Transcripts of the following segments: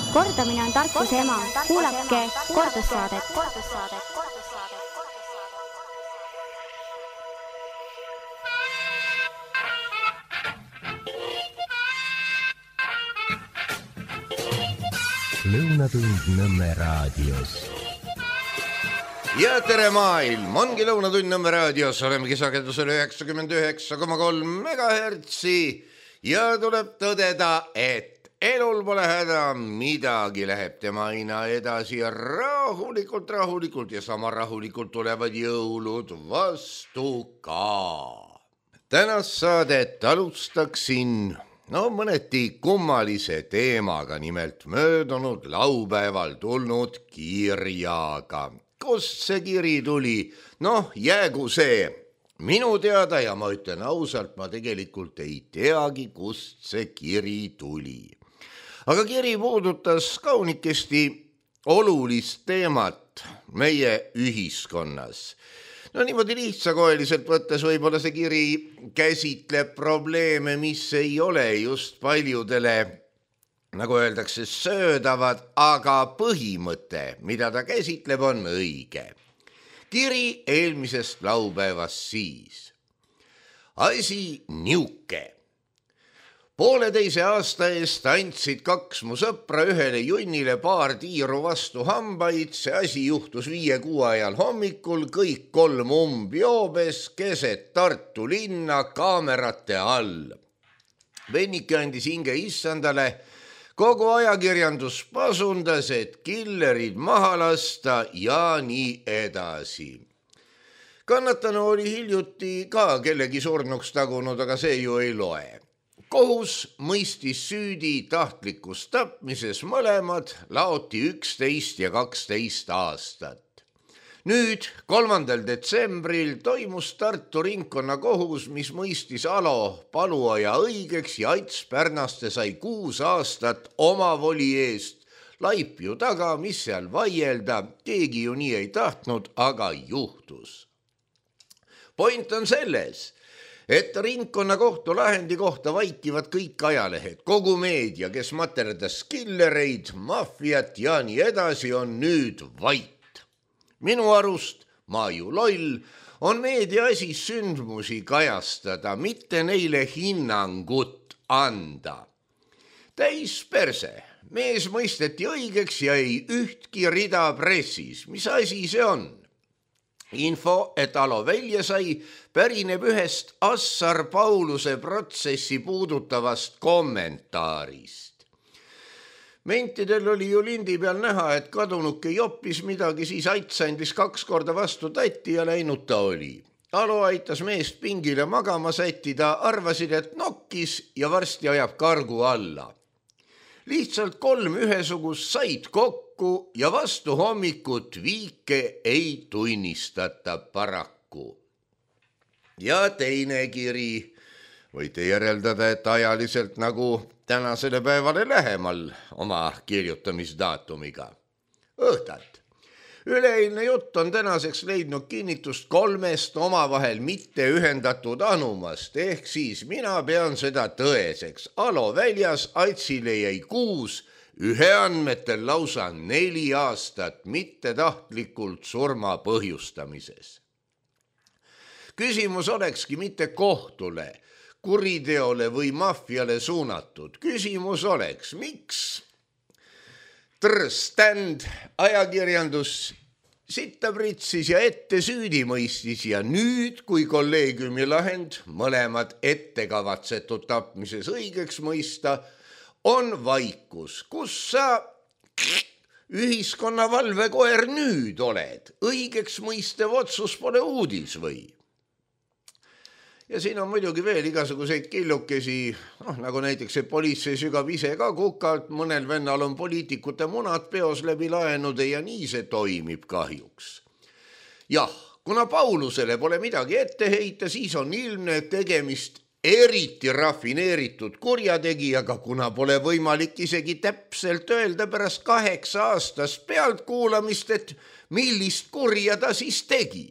Kordamine on tarkuse ema. Kuulake kordussaadet. Lõunatund Nõmme raadios. Ja tere maailm, ongi Lõunatund Nõmme raadios, olemegi sagedusel 99,3 MHz ja tuleb tõdeda, et elul pole häda, midagi läheb tema aina edasi ja rahulikult ja sama rahulikult tulevad jõulud vastu ka. Tänast saadet alustaksin mõneti kummalise teemaga, nimelt möödunud laupäeval tulnud kirjaga. Kust see kiri tuli? Jäägu see minu teada ja ma ütlen ausalt, ma tegelikult ei teagi, kust see kiri tuli. Aga kiri puudutas kaunikesti olulist teemat meie ühiskonnas. Niimoodi lihtsakoeliselt võttes võib-olla see kiri käsitleb probleeme, mis ei ole just paljudele, nagu öeldakse, söödavad, aga põhimõte, mida ta käsitleb, on õige. Kiri eelmisest laupäevast siis. Asi niuke. 1,5 aasta eest andsid 2 mu sõpra ühele junnile paar tiiru vastu hambaid. See asi juhtus 5-6 ajal hommikul, kõik 3 umbjoobes keset Tartu linna kaamerate all. Vennike andis hinge issandale, kogu ajakirjandus pasundas, et killerid maha lasta ja nii edasi. Kannatanu oli hiljuti ka kellegi surnuks tagunud, aga see ju ei loe. Kohus mõistis süüdi tahtlikus tapmises mõlemad, laoti 11 ja 12 aastat. Nüüd, 3. detsembril toimus Tartu ringkonnakohus, mis mõistis Alo Paluoja õigeks ja Ats Pärnaste sai 6 aastat omavoli eest. Laip ju taga, mis seal vaielda, keegi ju nii ei tahtnud, aga juhtus. Point on selles, et ringkonnakohtu lahendi kohta vaikivad kõik ajalehed, kogu meedia, kes materdas killereid, maffiat ja nii edasi, on nüüd vait. Minu arust, ma ju loll, on meedia asi sündmusi kajastada, mitte neile hinnangut anda. Täis perse, mees mõisteti õigeks ja ei ühtki rida pressis. Mis asi see on? Info, et Alo välja sai, pärineb ühest Assar Pauluse protsessi puudutavast kommentaarist. Mentidel oli ju lindi peal näha, et kadunuke joppis midagi, siis Ats andis 2 korda vastu tatti ja läinud ta oli. Alo aitas meest pingile magama sättida, arvasid, et nokkis ja varsti ajab kargu alla. Lihtsalt 3 ühesugust said kokku ja vastu hommikut viike ei tunnistata paraku. Ja teine kiri, võite järeldada, et ajaliselt nagu tänasele päevale lähemal oma kirjutamisdaatumiga. Õhtat. Üleeilne jutt on tänaseks leidnud kinnitust 3 omavahel mitte ühendatud anumast, ehk siis mina pean seda tõeseks. Alo väljas, Atsile jäi 6, ühe andmetel lausa 4 aastat mittetahtlikult surma põhjustamises. Küsimus olekski mitte kohtule, kuriteole või maffiale suunatud. Küsimus oleks, miks Stand ajakirjandus sitta pritsis ja ette süüdi mõistis ja nüüd, kui kolleegiumi lahend mõlemad ettekavatsetud tapmises õigeks mõista, on vaikus. Kus sa ühiskonna valvekoer nüüd oled? Õigeks mõistev otsus pole uudis või? Ja siin on muidugi veel igasuguseid killukesi, nagu näiteks see politsei sügab ise ka kukalt, mõnel vennal on poliitikute munad peos läbi laenude ja nii see toimib kahjuks. Jah, kuna Paulusele pole midagi ette heita, siis on ilmne tegemist eriti rafineeritud kurjategijaga, kuna pole võimalik isegi täpselt öelda pärast 8 aastast pealtkuulamist, et millist kurja ta siis tegi.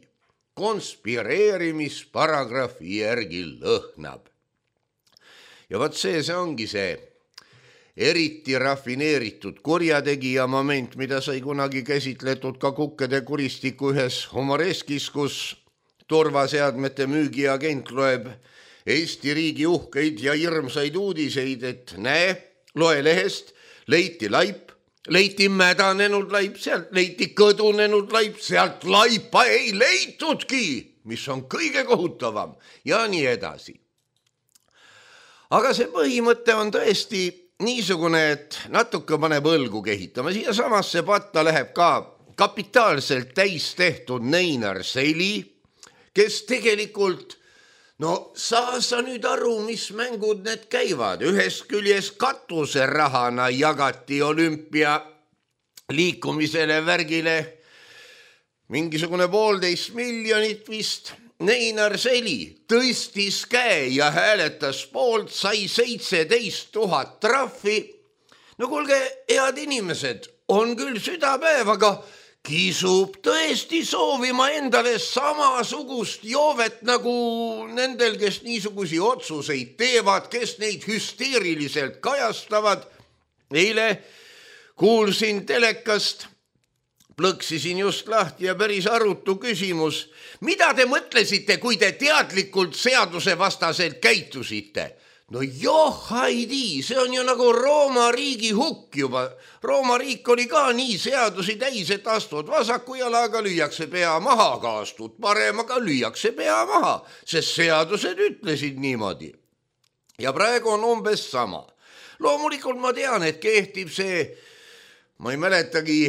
Konspireerimisparagrahvi järgi lõhnab. Ja vaat see ongi see eriti rafineeritud kurjategija moment, mida sai kunagi käsitletud ka Kukkede kuristiku ühes humoreskis, kus turvaseadmete müügiagent loeb Eesti riigi uhkeid ja hirmsaid uudiseid, et näe, loe lehest, leiti laip, leiti mädanenud laip, sealt leiti kõdunenud laip, sealt laipa ei leitudki, mis on kõige kohutavam ja nii edasi. Aga see põhimõte on tõesti niisugune, et natuke paneb õlgu kehitama. Siia samasse patta läheb ka kapitaalselt täis tehtud Neinar Seli, kes tegelikult, saa sa nüüd aru, mis mängud need käivad. Ühest küljes katuserahana jagati olümpia liikumisele värgile mingisugune 1,5 miljonit vist. Neinar Seli tõstis käe ja hääletas poolt, sai 17 000 trahvi. No kuulge, head inimesed, on küll südapäev, aga kisub tõesti soovima endale samasugust joovet nagu nendel, kes niisugusi otsuseid teevad, kes neid hüsteeriliselt kajastavad. Eile kuulsin telekast, plõksisin just lahti ja päris arutu küsimus. Mida te mõtlesite, kui te teadlikult seadusevastaselt käitusite? No haidi, see on ju nagu Rooma riigi hukk juba. Rooma riik oli ka nii seadusi täis, et astud vasaku jalaga, lüüakse pea maha, aga astud paremaga, lüüakse pea maha, sest seadused ütlesid niimoodi. Ja praegu on umbes sama. Loomulikult ma tean, et kehtib see, ma ei mäletagi,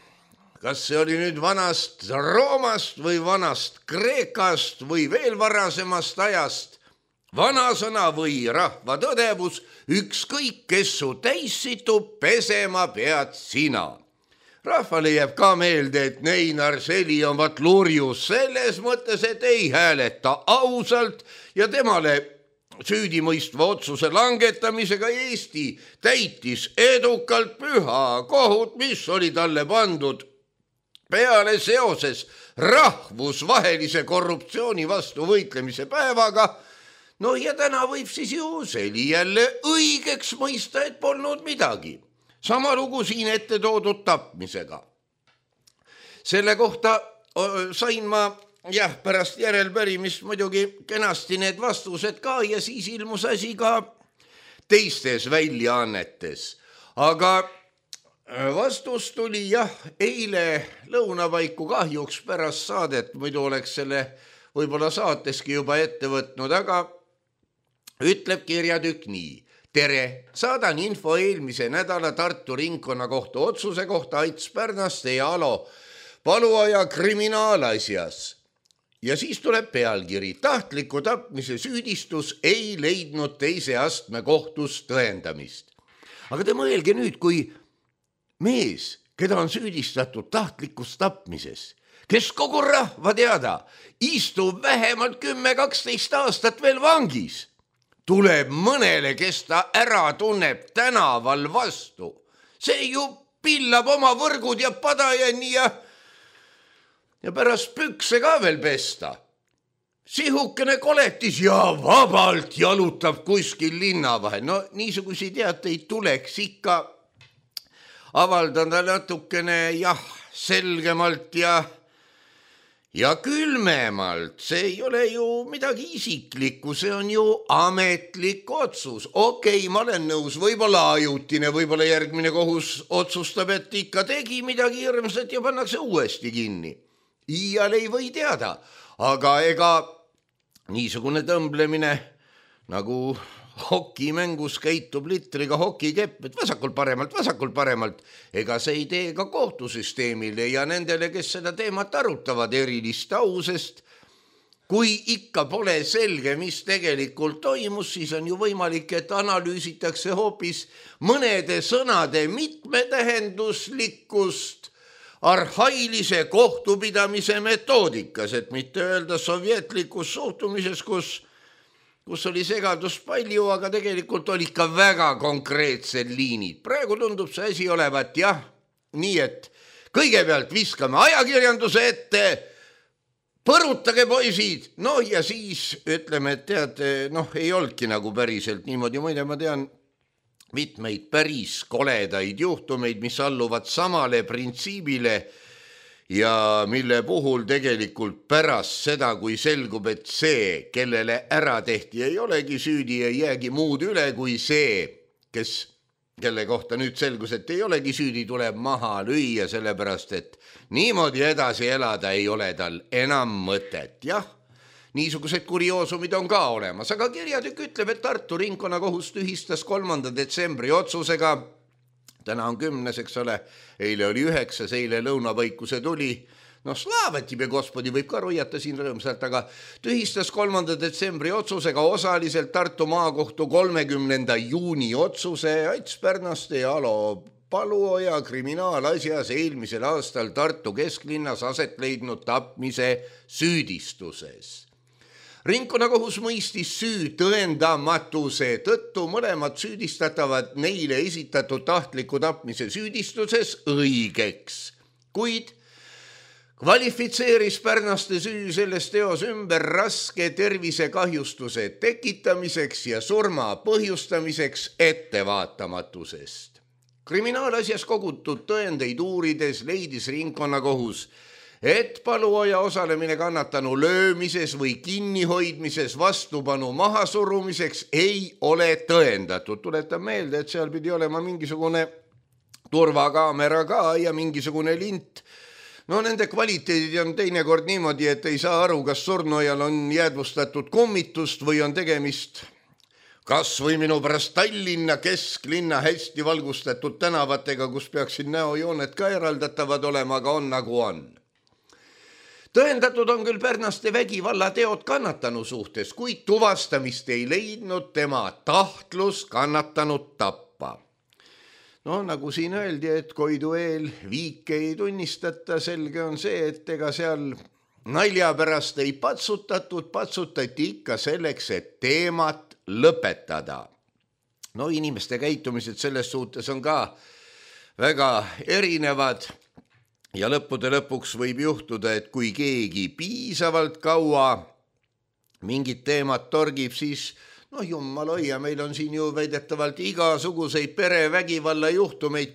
kas see oli nüüd vanast Roomast või vanast Kreekast või veel varasemast ajast. Vanasõna või rahva tõdevus, ükskõik kes su täis situb, pesema pead sina. Rahvale jääb ka meelde, et Neinar Seli on vat lurjus selles mõttes, et ei hääleta ausalt ja temale süüdimõistva otsuse langetamisega Eesti täitis edukalt püha kohut, mis oli talle pandud peale seoses rahvusvahelise korruptsiooni vastu võitlemise päevaga. No ja täna võib siis ju Seli jälle õigeks mõista, et polnud midagi. Sama lugu siin ette toodud tapmisega. Selle kohta sain ma pärast järelpärimist muidugi kenasti need vastused ka ja siis ilmus asi ka teistes väljaannetes. Aga vastus tuli eile lõunapaiku kahjuks pärast saadet, muidu oleks selle võib-olla saateski juba ette võtnud, aga ütleb kirjatükk nii. Tere, saadan info eelmise nädala Tartu ringkonnakohtu otsuse kohta Ats Pärnaste ja Alo Paluoja kriminaalasjas. Ja siis tuleb pealkiri. Tahtliku tapmise süüdistus ei leidnud teise astme kohtus tõendamist. Aga te mõelge nüüd, kui mees, keda on süüdistatud tahtlikus tapmises, kes kogu rahva teada istub vähemalt 10-12 aastat veel vangis, tuleb mõnele, kes ta ära tunneb tänaval vastu. See ju pillab oma võrgud ja padajani ja pärast pükse ka veel pesta. Sihukene koletis ja vabalt jalutab kuskil linna vahel. No niisugusi teateid tuleks ikka avaldada natukene selgemalt ja külmemalt. See ei ole ju midagi isiklikku, see on ju ametlik otsus. Okei, ma olen nõus, võib-olla ajutine, võib-olla järgmine kohus otsustab, et ikka tegi midagi hirmsat ja pannakse uuesti kinni. Iial ei või teada, aga ega niisugune tõmblemine nagu hokimängus käitub litriga hokikepp, et vasakult paremalt, ega see ei tee ka kohtusüsteemile ja nendele, kes seda teemat arutavad, erilist au, sest kui ikka pole selge, mis tegelikult toimus, siis on ju võimalik, et analüüsitakse hoopis mõnede sõnade mitmetähenduslikkust arhailise kohtupidamise metoodikas, et mitte öelda sovjetlikus suhtumises, kus oli segadust palju, aga tegelikult oli ikka väga konkreetsed liinid. Praegu tundub see asi olevat nii, et kõigepealt viskame ajakirjanduse ette, põrutage poisid, ja siis ütleme, et tead, ei olnudki nagu päriselt niimoodi. Muide, ma tean mitmeid päris koledaid juhtumeid, mis alluvad samale printsiibile ja mille puhul tegelikult pärast seda, kui selgub, et see, kellele ära tehti, ei olegi süüdi, ei jäägi muud üle kui see, kelle kohta nüüd selgus, et ei olegi süüdi, tuleb maha lüüa, sellepärast et niimoodi edasi elada ei ole tal enam mõtet. Jah, niisugused kurioosumid on ka olemas, aga kirjatükk ütleb, et Tartu ringkonnakohus tühistas 3. detsembri otsusega. Täna on 10, eks ole, eile oli 9, eile lõunapõikuse tuli. No slava тебе, gospodi, võib ka roiata siin rõõmsalt, aga tühistas 3. detsembri otsusega osaliselt Tartu maakohtu 30. juuni otsuse Ats Pärnaste ja Alo Paluoja kriminaalasjas eelmisel aastal Tartu kesklinnas aset leidnud tapmise süüdistuses. Ringkonnakohus mõistis süü tõendamatuse tõttu mõlemad süüdistatavad neile esitatud tahtliku tapmise süüdistuses õigeks, kuid kvalifitseeris Pärnaste süü selles teos ümber raske tervisekahjustuse tekitamiseks ja surma põhjustamiseks ettevaatamatusest. Kriminaalasjas kogutud tõendeid uurides leidis ringkonnakohus, et Paluoja osalemine kannatanu löömises või kinnihoidmises vastupanu mahasurumiseks ei ole tõendatud. Tuletan meelde, et seal pidi olema mingisugune turvakaamera ka ja mingisugune lint. No nende kvaliteedid on teinekord niimoodi, et ei saa aru, kas surnujal on jäädvustatud kummitust või on tegemist kas või minu pärast Tallinna kesklinna hästi valgustatud tänavatega, kus peaksid näojooned ka eraldatavad olema, aga on nagu on. Tõendatud on küll Pärnaste vägivallateod kannatanu suhtes, kuid tuvastamist ei leidnud tema tahtlus kannatanut tappa. No nagu siin öeldi, et Koidu eel viike ei tunnistata, selge on see, et ega seal nalja pärast ei patsutatud, patsutati ikka selleks, et teemat lõpetada. No inimeste käitumised selles suhtes on ka väga erinevad. Ja lõppude lõpuks võib juhtuda, et kui keegi piisavalt kaua mingit teemat torgib, siis jumal hoia, meil on siin ju väidetavalt igasuguseid perevägivalla juhtumeid,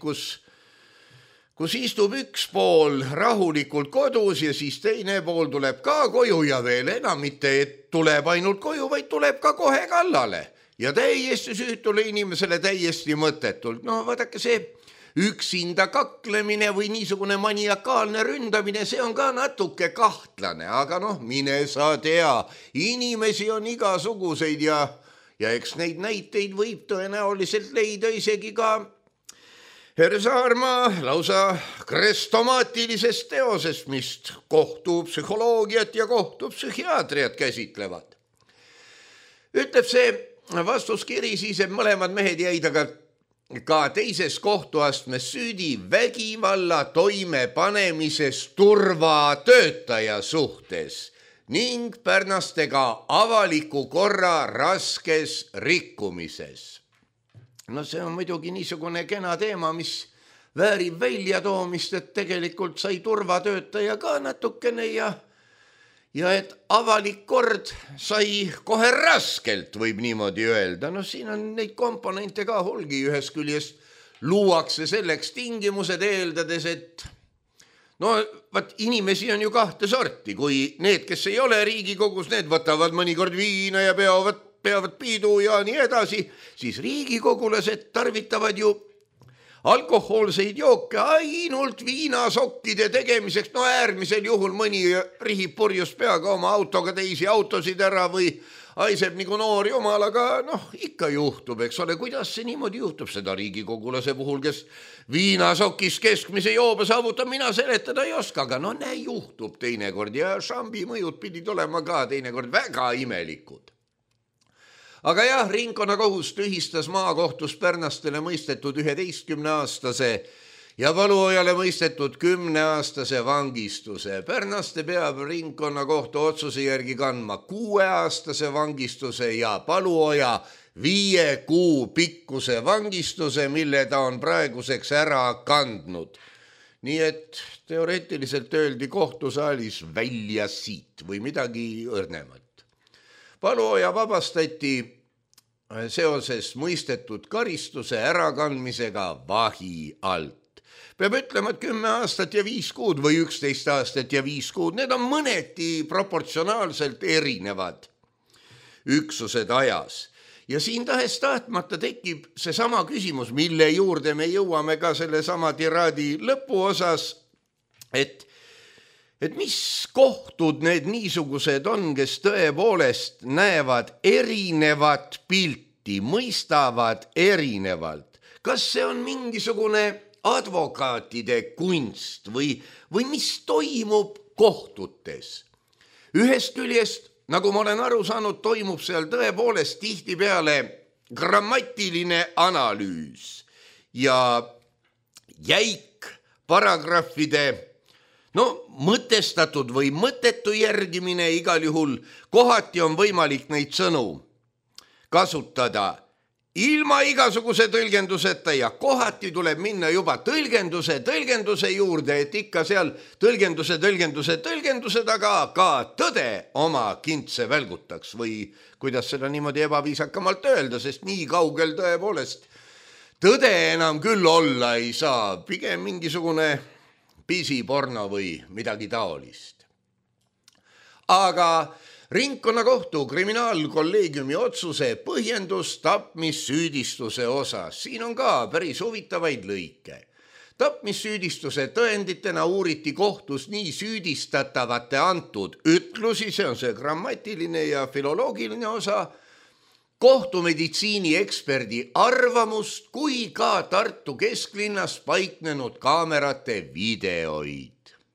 kus istub üks pool rahulikult kodus ja siis teine pool tuleb ka koju ja veel enam mitte, et tuleb ainult koju, vaid tuleb ka kohe kallale ja täiesti süütule inimesele täiesti mõttetult. No vaadake, see üksinda kaklemine või niisugune maniakaalne ründamine, see on ka natuke kahtlane, aga mine sa tea, inimesi on igasuguseid ja eks neid näiteid võib tõenäoliselt leida isegi ka Herr Saarma lausa krestomaatilisest teosest, mis kohtupsühholoogiat ja kohtupsühhiaatriat käsitlevad. Ütleb see vastuskiri siis, et mõlemad mehed jäid aga ka teises kohtuastmes süüdi vägivalla toimepanemises turvatöötaja suhtes ning Pärnastega avaliku korra raskes rikkumises. No see on muidugi niisugune kena teema, mis väärib väljatoomist, et tegelikult sai turvatöötaja ka natukene ja et avalik kord sai kohe raskelt, võib niimoodi öelda. No siin on neid komponente ka hulgi, ühest küljest luuakse selleks tingimused eeldades, et inimesi on ju kahte sorti, kui need, kes ei ole Riigikogus, need võtavad mõnikord viina ja peavad piidu ja nii edasi, siis riigikogulased tarvitavad ju alkohoolseid jooke ainult viinasokkide tegemiseks, äärmisel juhul mõni rihib purjus peaga oma autoga teisi autosid ära või aiseb nagu noor jumal, aga ikka juhtub, eks ole, kuidas see niimoodi juhtub seda riigikogulase puhul, kes viinasokis keskmise joobe saavutab, mina seletada ei oska, aga juhtub teinekord ja šambi mõjud pidid olema ka teinekord väga imelikud. Aga jah, ringkonnakohus tühistas maakohtus Pärnastele mõistetud 11-aastase ja Paluojale mõistetud 10-aastase vangistuse. Pärnaste peab ringkonnakohtu otsuse järgi kandma 6-aastase vangistuse ja Paluoja 5 kuu pikkuse vangistuse, mille ta on praeguseks ära kandnud. Nii et teoreetiliselt öeldi kohtusaalis välja siit või midagi õrnemat. Paluoja vabastati seoses mõistetud karistuse ärakandmisega vahi alt. Peab ütlema, et 10 aastat ja 5 kuud või 11 aastat ja 5 kuud, need on mõneti proportsionaalselt erinevad üksused ajas. Ja siin tahes-tahtmata tekib seesama küsimus, mille juurde me jõuame ka selle sama tiraadi lõpuosas, et mis kohtud need niisugused on, kes tõepoolest näevad erinevat pilti, mõistavad erinevalt. Kas see on mingisugune advokaatide kunst või mis toimub kohtutes? Ühest küljest, nagu ma olen aru saanud, toimub seal tõepoolest tihtipeale grammatiline analüüs ja jäik paragrahvide mõtestatud või mõttetu järgimine. Igal juhul kohati on võimalik neid sõnu kasutada ilma igasuguse tõlgenduseta ja kohati tuleb minna juba tõlgenduse juurde, et ikka seal tõlgenduse taga ka tõde oma kintse välgutaks või kuidas seda niimoodi ebaviisakamalt öelda, sest nii kaugel tõepoolest tõde enam küll olla ei saa, pigem mingisugune pisiporno või midagi taolist. Aga ringkonnakohtu kriminaalkolleegiumi otsuse põhjendus tapmissüüdistuse osas. Siin on ka päris huvitavaid lõike. Tapmissüüdistuse tõenditena uuriti kohtus nii süüdistatavate antud ütlusi, see on see grammatiline ja filoloogiline osa, kohtumeditsiini eksperdi arvamust kui ka Tartu kesklinnas paiknenud kaamerate videoid.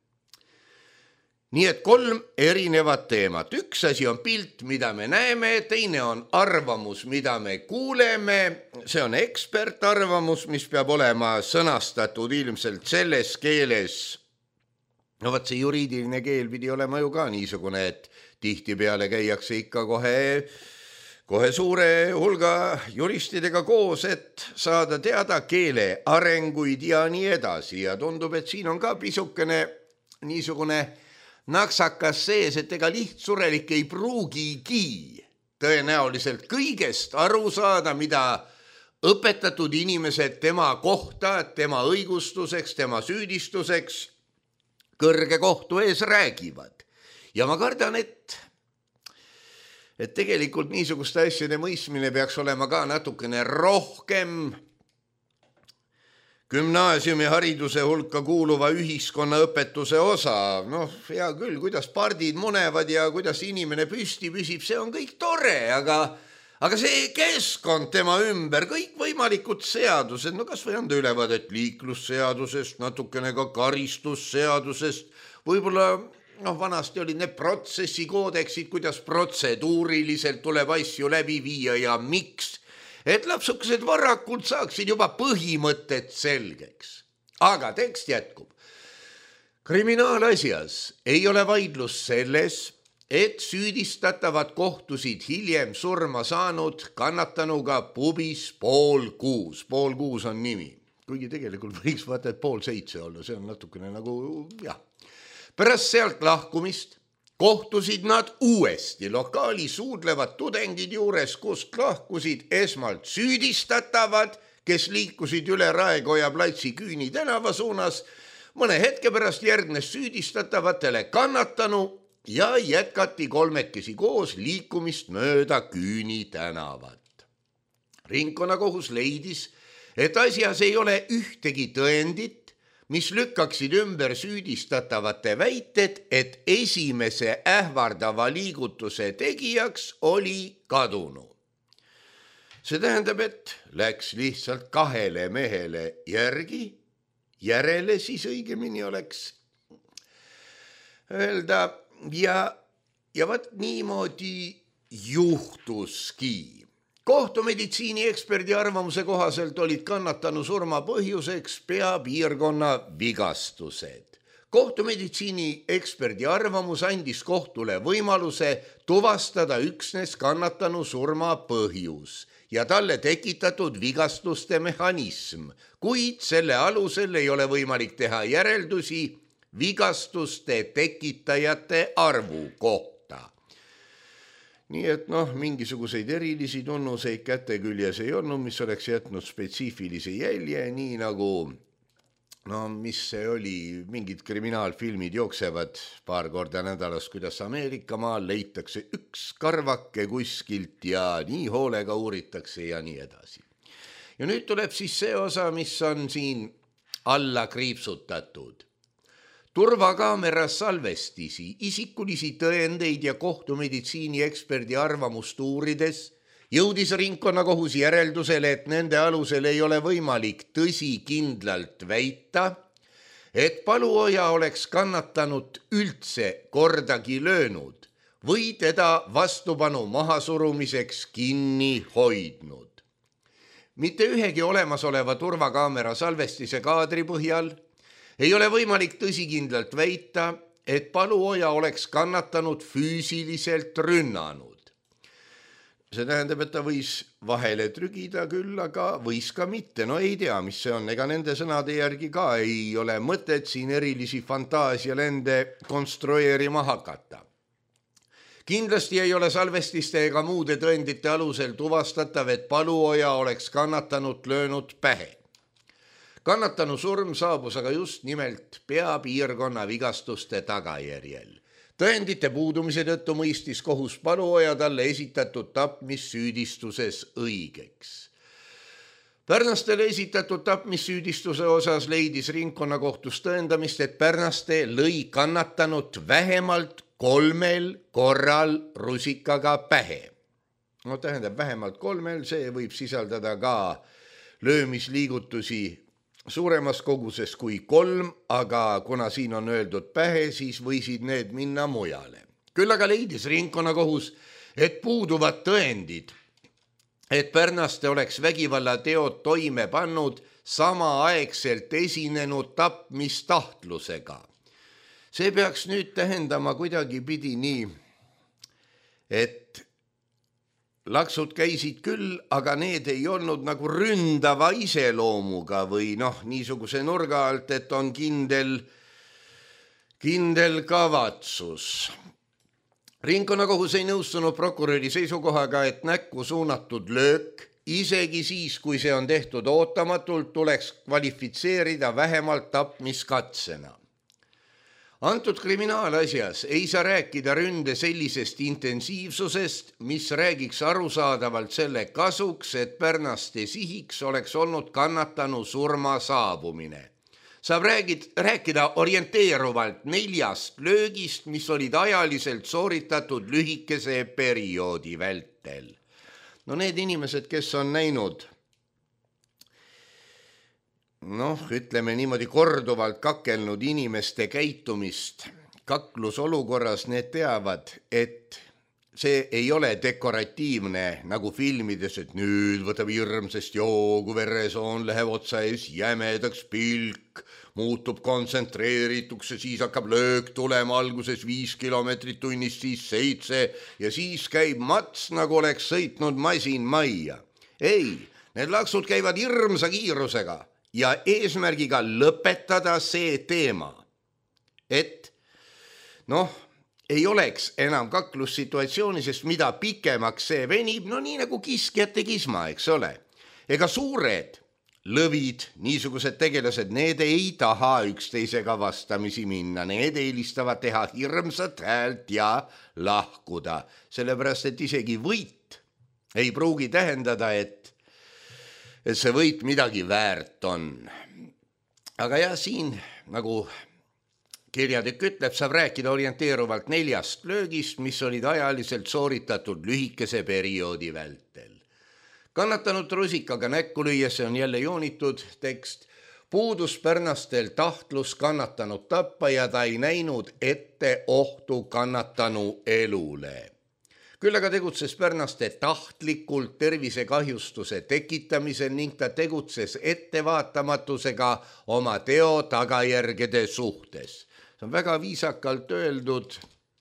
Nii et 3 erinevat teemat. Üks asi on pilt, mida me näeme, teine on arvamus, mida me kuuleme. See on ekspertarvamus, mis peab olema sõnastatud ilmselt selles keeles. See juriidiline keel pidi olema ju ka niisugune, et tihtipeale käiakse ikka kohe suure hulga juristidega koos, et saada teada keele arenguid ja nii edasi. Ja tundub, et siin on ka pisukene niisugune naksakas sees, et ega lihtsurelik ei pruugigi tõenäoliselt kõigest aru saada, mida õpetatud inimesed tema kohta, tema õigustuseks, tema süüdistuseks kõrge kohtu ees räägivad. Ja ma kardan, et tegelikult niisuguste asjade mõistmine peaks olema ka natukene rohkem gümnaasiumihariduse hulka kuuluva ühiskonnaõpetuse osa. Hea küll, kuidas pardid munevad ja kuidas inimene püsti püsib, see on kõik tore, aga see keskkond tema ümber, kõik võimalikud seadused, kas või anda ülevaadet liiklusseadusest, natukene ka karistusseadusest, võib-olla vanasti olid need protsessikoodeksid, kuidas protseduuriliselt tuleb asju läbi viia ja miks, et lapsukesed varakult saaksid juba põhimõtted selgeks. Aga tekst jätkub. Kriminaalasjas ei ole vaidlus selles, et süüdistatavad kohtusid hiljem surma saanud kannatanuga pubis 6:30. 6:30 on nimi, kuigi tegelikult võiks vaata, et 6:30 olla, see on natukene nagu jah. Pärast sealt lahkumist kohtusid nad uuesti lokaali suudlevad tudengid juures, kust lahkusid esmalt süüdistatavad, kes liikusid üle Raekoja platsi Küüni tänava suunas. Mõne hetke pärast järgnes süüdistatavatele kannatanu ja jätkati 3 koos liikumist mööda Küüni tänavat. Ringkonnakohus leidis, et asjas ei ole ühtegi tõendit, mis lükkaksid ümber süüdistatavate väited, et esimese ähvardava liigutuse tegijaks oli kadunu. See tähendab, et läks lihtsalt 2 mehele järele siis õigemini oleks öelda ja vat niimoodi juhtuski. Kohtumeditsiini eksperdi arvamuse kohaselt olid kannatanu surma põhjuseks peapiirkonna vigastused. Kohtumeditsiini eksperdi arvamus andis kohtule võimaluse tuvastada üksnes kannatanu surma põhjus ja talle tekitatud vigastuste mehhanism, kuid selle alusel ei ole võimalik teha järeldusi vigastuste tekitajate arvu kohta. nii et mingisuguseid erilisi tunnuseid käte küljes ei olnud, mis oleks jätnud spetsiifilise jälje, nii nagu mis see oli, mingid kriminaalfilmid jooksevad paar korda nädalas, kuidas Ameerika maal leitakse üks karvake kuskilt ja nii hoolega uuritakse ja nii edasi. Ja nüüd tuleb siis see osa, mis on siin alla kriipsutatud. Turvakaamera salvestisi, isikulisi tõendeid ja kohtumeditsiini eksperdi arvamust uurides jõudis ringkonnakohus järeldusele, et nende alusel ei ole võimalik tõsikindlalt väita, et Paluoja oleks kannatanud üldse kordagi löönud või teda vastupanu mahasurumiseks kinni hoidnud. Mitte ühegi olemasoleva turvakaamera salvestise kaadri põhjal ei ole võimalik tõsikindlalt väita, et Paluoja oleks kannatanud füüsiliselt rünnanud. See tähendab, et ta võis vahele trügida küll, aga võis ka mitte. Ei tea, mis see on. Ega nende sõnade järgi ka ei ole mõtet siin erilisi fantaasialende konstrueerima hakata. Kindlasti ei ole salvestiste ega muude tõendite alusel tuvastatav, et Paluoja oleks kannatanud löönud pähe. Kannatanu surm saabus aga just nimelt peapiirkonna vigastuste tagajärjel. Tõendite puudumise tõttu mõistis kohus Paluoja talle esitatud tapmissüüdistuses õigeks. Pärnastele esitatud tapmissüüdistuse osas leidis ringkonnakohtus tõendamist, et Pärnaste lõi kannatanud vähemalt 3 korral rusikaga pähe. Tähendab vähemalt 3, see võib sisaldada ka löömisliigutusi suuremas koguses kui 3, aga kuna siin on öeldud pähe, siis võisid need minna mujale. Küll aga leidis ringkonnakohus, et puuduvad tõendid, et Pärnaste oleks vägivallateod toime pannud samaaegselt esinenud tapmistahtlusega. See peaks nüüd tähendama kuidagi pidi nii, et laksud käisid küll, aga need ei olnud nagu ründava iseloomuga või niisuguse nurga alt, et on kindel kavatsus. Ringkonnakohus ei nõustunud prokuröri seisukohaga, et näkku suunatud löök, isegi siis, kui see on tehtud ootamatult, tuleks kvalifitseerida vähemalt tapmiskatsena. Antud kriminaalasjas ei saa rääkida ründe sellisest intensiivsusest, mis räägiks arusaadavalt selle kasuks, et Pärnaste sihiks oleks olnud kannatanu surma saabumine. Saab rääkida orienteeruvalt 4 löögist, mis olid ajaliselt sooritatud lühikese perioodi vältel. Need inimesed, kes on näinud ütleme niimoodi korduvalt kakelnud inimeste käitumist kaklusolukorras, need teavad, et see ei ole dekoratiivne nagu filmides, et nüüd võtab hirmsasti joogu, veresoon läheb otsa ees jämedaks, pilk muutub kontsentreerituks ja siis hakkab löök tulema alguses 5 kilomeetrit tunnist, siis 7 ja siis käib mats, nagu oleks sõitnud masin majja. Ei, need laksud käivad hirmsa kiirusega ja eesmärgiga lõpetada see teema, et ei oleks enam kaklussituatsiooni, sest mida pikemaks see venib, nii nagu kiskjate kisma, eks ole. Ega suured lõvid, niisugused tegelased, need ei taha üksteisega vastamisi minna, need eelistavad teha hirmsat häält ja lahkuda, sellepärast et isegi võit ei pruugi tähendada, et see võit midagi väärt on. Aga siin, nagu kirjatükk ütleb, saab rääkida orienteeruvalt 4 löögist, mis olid ajaliselt sooritatud lühikese perioodi vältel. Kannatanud rusikaga näkku lüües, see on jälle joonitud tekst, puudus Pärnastel tahtlus kannatanud tappa ja ta ei näinud ette ohtu kannatanu elule. Küll aga tegutses Pärnaste tahtlikult tervisekahjustuse tekitamisel ning ta tegutses ettevaatamatusega oma teo tagajärgede suhtes. See on väga viisakalt öeldud.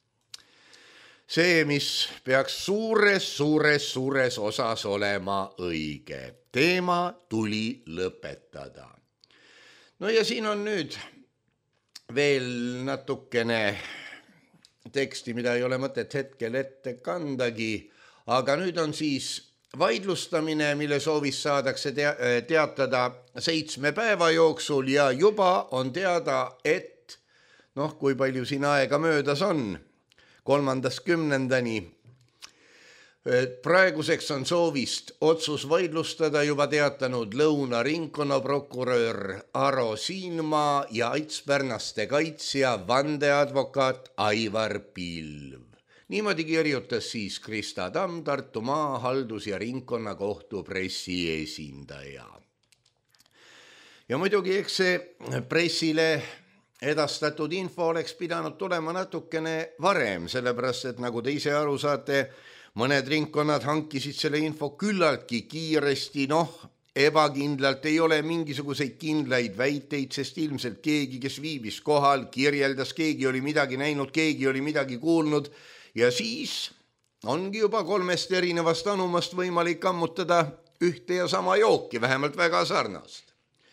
See, mis peaks suures osas olema õige. Teema tuli lõpetada. Ja siin on nüüd veel natukene teksti, mida ei ole mõtet hetkel ette kandagi, aga nüüd on siis vaidlustamine, mille soovis saadakse teatada 7 päeva jooksul ja juba on teada, et kui palju siin aega möödas on, 3.10. Praeguseks on soovist otsus vaidlustada juba teatanud Lõuna ringkonnaprokurör Aro Siinmaa ja Ats Pärnaste kaitsja vandeadvokaat Aivar Pilv. Niimoodi kirjutas siis Krista Tamm, Tartu maa haldus- ja ringkonnakohtu pressiesindaja. Ja muidugi, eks see pressile edastatud info oleks pidanud tulema natukene varem, sellepärast, et nagu te ise aru saate, mõned ringkonnad hankisid selle info küllaltki kiiresti, ebakindlalt, ei ole mingisuguseid kindlaid väiteid, sest ilmselt keegi, kes viibis kohal, kirjeldas, keegi oli midagi näinud, keegi oli midagi kuulnud, ja siis ongi juba 3 erinevast anumast võimalik ammutada ühte ja sama jooki, vähemalt väga sarnast.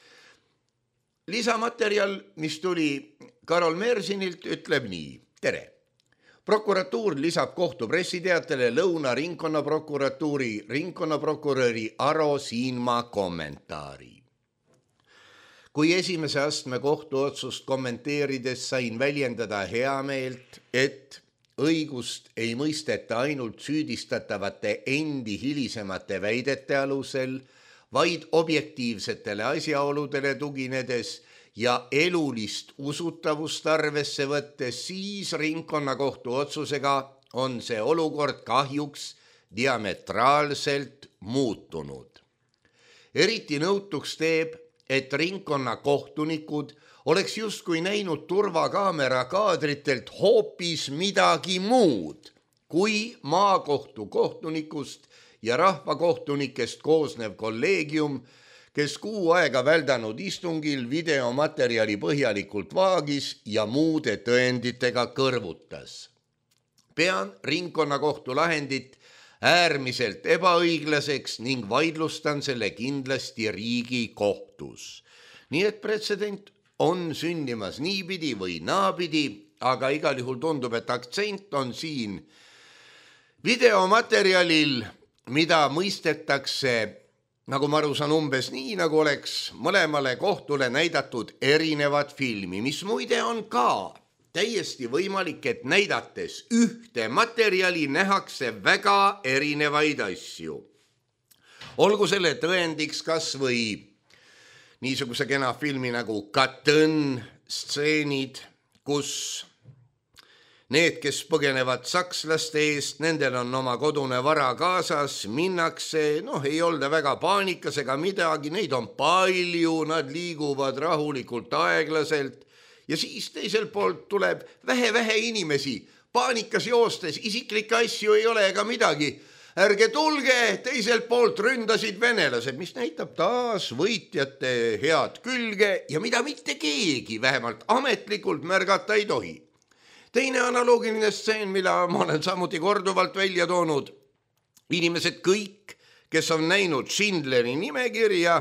Lisamaterjal, mis tuli Karol Mersinilt, ütleb nii. Tere! Prokuratuur lisab kohtu pressiteatele Lõuna ringkonnaprokuratuuri ringkonnaprokuröri Aro Siinmaa kommentaari. Kui esimese astme kohtuotsust kommenteerides sain väljendada heameelt, et õigust ei mõisteta ainult süüdistatavate endi hilisemate väidete alusel, vaid objektiivsetele asjaoludele tuginedes ja elulist usutavust arvesse võttes, siis ringkonnakohtu otsusega on see olukord kahjuks diametraalselt muutunud. Eriti nõutuks teeb, et ringkonnakohtunikud oleks justkui näinud turvakaamera kaadritelt hoopis midagi muud kui maakohtu kohtunikust ja rahvakohtunikest koosnev kolleegium, kes kuu aega väldanud istungil videomaterjali põhjalikult vaagis ja muude tõenditega kõrvutas. Pean ringkonnakohtu lahendit äärmiselt ebaõiglaseks ning vaidlustan selle kindlasti Riigikohtus. Nii et pretsedent on sündimas niipidi või naapidi, aga igal juhul tundub, et aktsent on siin videomaterjalil, mida mõistetakse, nagu ma aru saan, umbes nii, nagu oleks mõlemale kohtule näidatud erinevat filmi, mis muide on ka täiesti võimalik, et näidates ühte materjali nähakse väga erinevaid asju. Olgu selle tõendiks kas või niisuguse kena filmi nagu Katõn stseenid, kus need, kes põgenevad sakslaste eest, nendel on oma kodune vara kaasas, minnakse, ei olda väga paanikas ega midagi, neid on palju, nad liiguvad rahulikult aeglaselt ja siis teiselt poolt tuleb vähe inimesi, paanikas joostes, isiklikke asju ei ole ega midagi. Ärge tulge, teiselt poolt ründasid venelased, mis näitab taas võitjate head külge ja mida mitte keegi vähemalt ametlikult märgata ei tohi. Teine analoogiline stseen, mille ma olen samuti korduvalt välja toonud. Inimesed kõik, kes on näinud Schindleri nimekirja,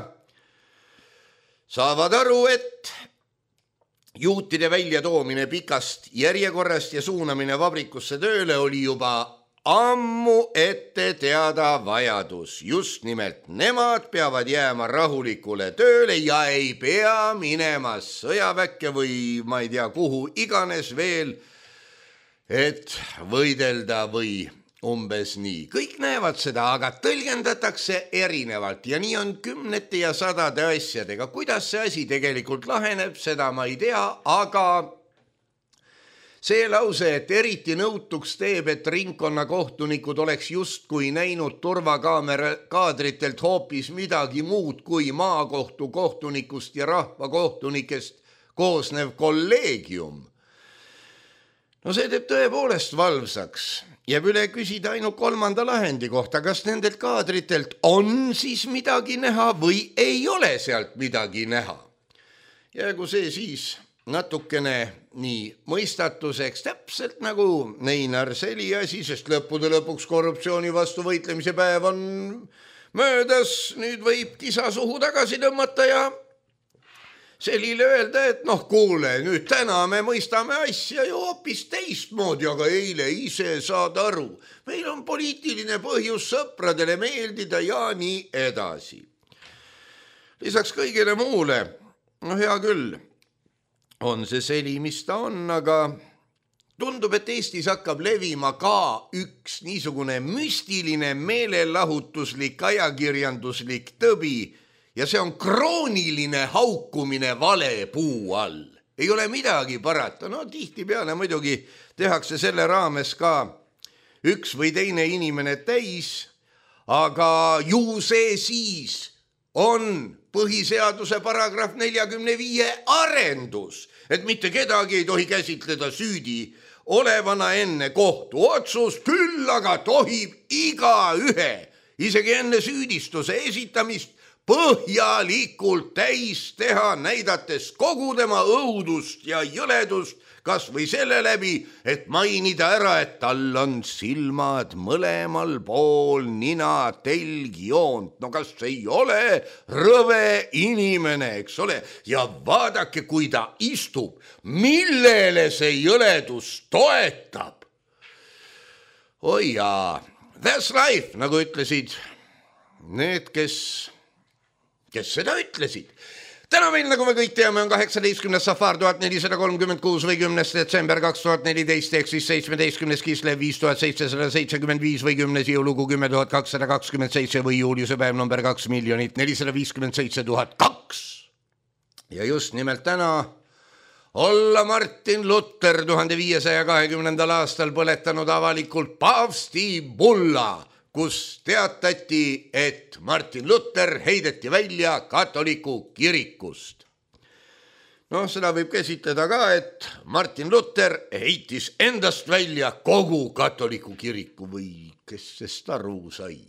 saavad aru, et juutide väljatoomine pikast järjekorrast ja suunamine vabrikusse tööle oli juba ammu ette teada vajadus. Just nimelt nemad peavad jääma rahulikule tööle ja ei pea minema sõjaväkke või ma ei tea kuhu iganes veel, et võidelda või umbes nii. Kõik näevad seda, aga tõlgendatakse erinevalt ja nii on kümnete ja sadade asjadega. Kuidas see asi tegelikult laheneb, seda ma ei tea, aga see lause, et eriti nõutuks teeb, et ringkonnakohtunikud oleks justkui näinud turvakaamera kaadritelt hoopis midagi muud kui maakohtu kohtunikust ja rahvakohtunikest koosnev kolleegium. No see teeb tõepoolest valvsaks. Jääb üle küsida ainult 3. lahendi kohta, kas nendelt kaadritelt on siis midagi näha või ei ole sealt midagi näha. Jäägu see siis natukene nii mõistatuseks, täpselt nagu Neinar Seli asi, sest lõppude lõpuks korruptsiooni vastu võitlemise päev on möödas, nüüd võib kisa suhu tagasi tõmmata ja Selile öelda, et kuule, nüüd täna me mõistame asja ju hoopis teistmoodi, aga eile ise saad aru. Meil on poliitiline põhjus sõpradele meeldida ja nii edasi. Lisaks kõigile muule, hea küll, on see seli, mis ta on, aga tundub, et Eestis hakkab levima ka üks niisugune müstiline meelelahutuslik ajakirjanduslik tõbi, ja see on krooniline haukumine vale puu all. Ei ole midagi parata. Tihtipeale muidugi tehakse selle raames ka üks või teine inimene täis, aga ju see siis on põhiseaduse paragrahv 45 arendus, et mitte kedagi ei tohi käsitleda süüdi olevana enne kohtuotsust, küll aga tohib igaühe, isegi enne süüdistuse esitamist, põhjalikult täis teha, näidates kogu tema õudust ja jõledust, kas või selle läbi, et mainida ära, et tal on silmad mõlemal pool nina telgjoont. Kas ei ole rõve inimene, eks ole? Ja vaadake, kui ta istub, millele see jõledus toetab. Oi jaa, that's life, nagu ütlesid need, kes seda ütlesid. Täna meil, nagu me kõik teame, on 18. Safar 1436 või 10. detsember 2014 ehk siis 17. Kislev 5775 või 10. jõulugu 10227 või juuliuse päev number 2 457 002. Ja just nimelt täna olla Martin Luther 1520. aastal põletanud avalikult paavsti bulla, kus teatati, et Martin Luther heideti välja katoliku kirikust. Seda võib käsitleda ka, et Martin Luther heitis endast välja kogu katoliku kiriku või kes sest aru sai.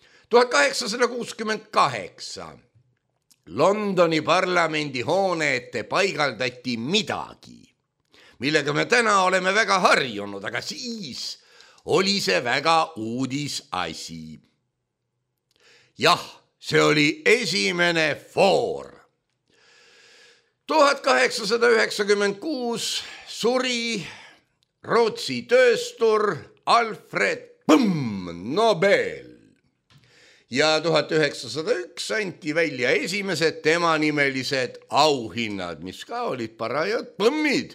1868 Londoni parlamendi hoone ette paigaldati midagi, millega me täna oleme väga harjunud, aga siis oli see väga uudis asi. Jah, see oli esimene foor. 1896 suri Rootsi tööstur Alfred Nobel ja 1901 anti välja esimesed temanimelised auhinnad, mis ka olid parajad põmmid.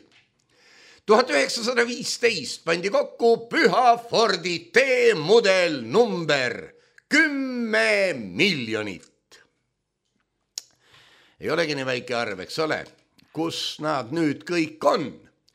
1915 pandi kokku Püha Fordi T-mudel number 10 miljonit. Ei olegi nii väike arv, eks ole, kus nad nüüd kõik on.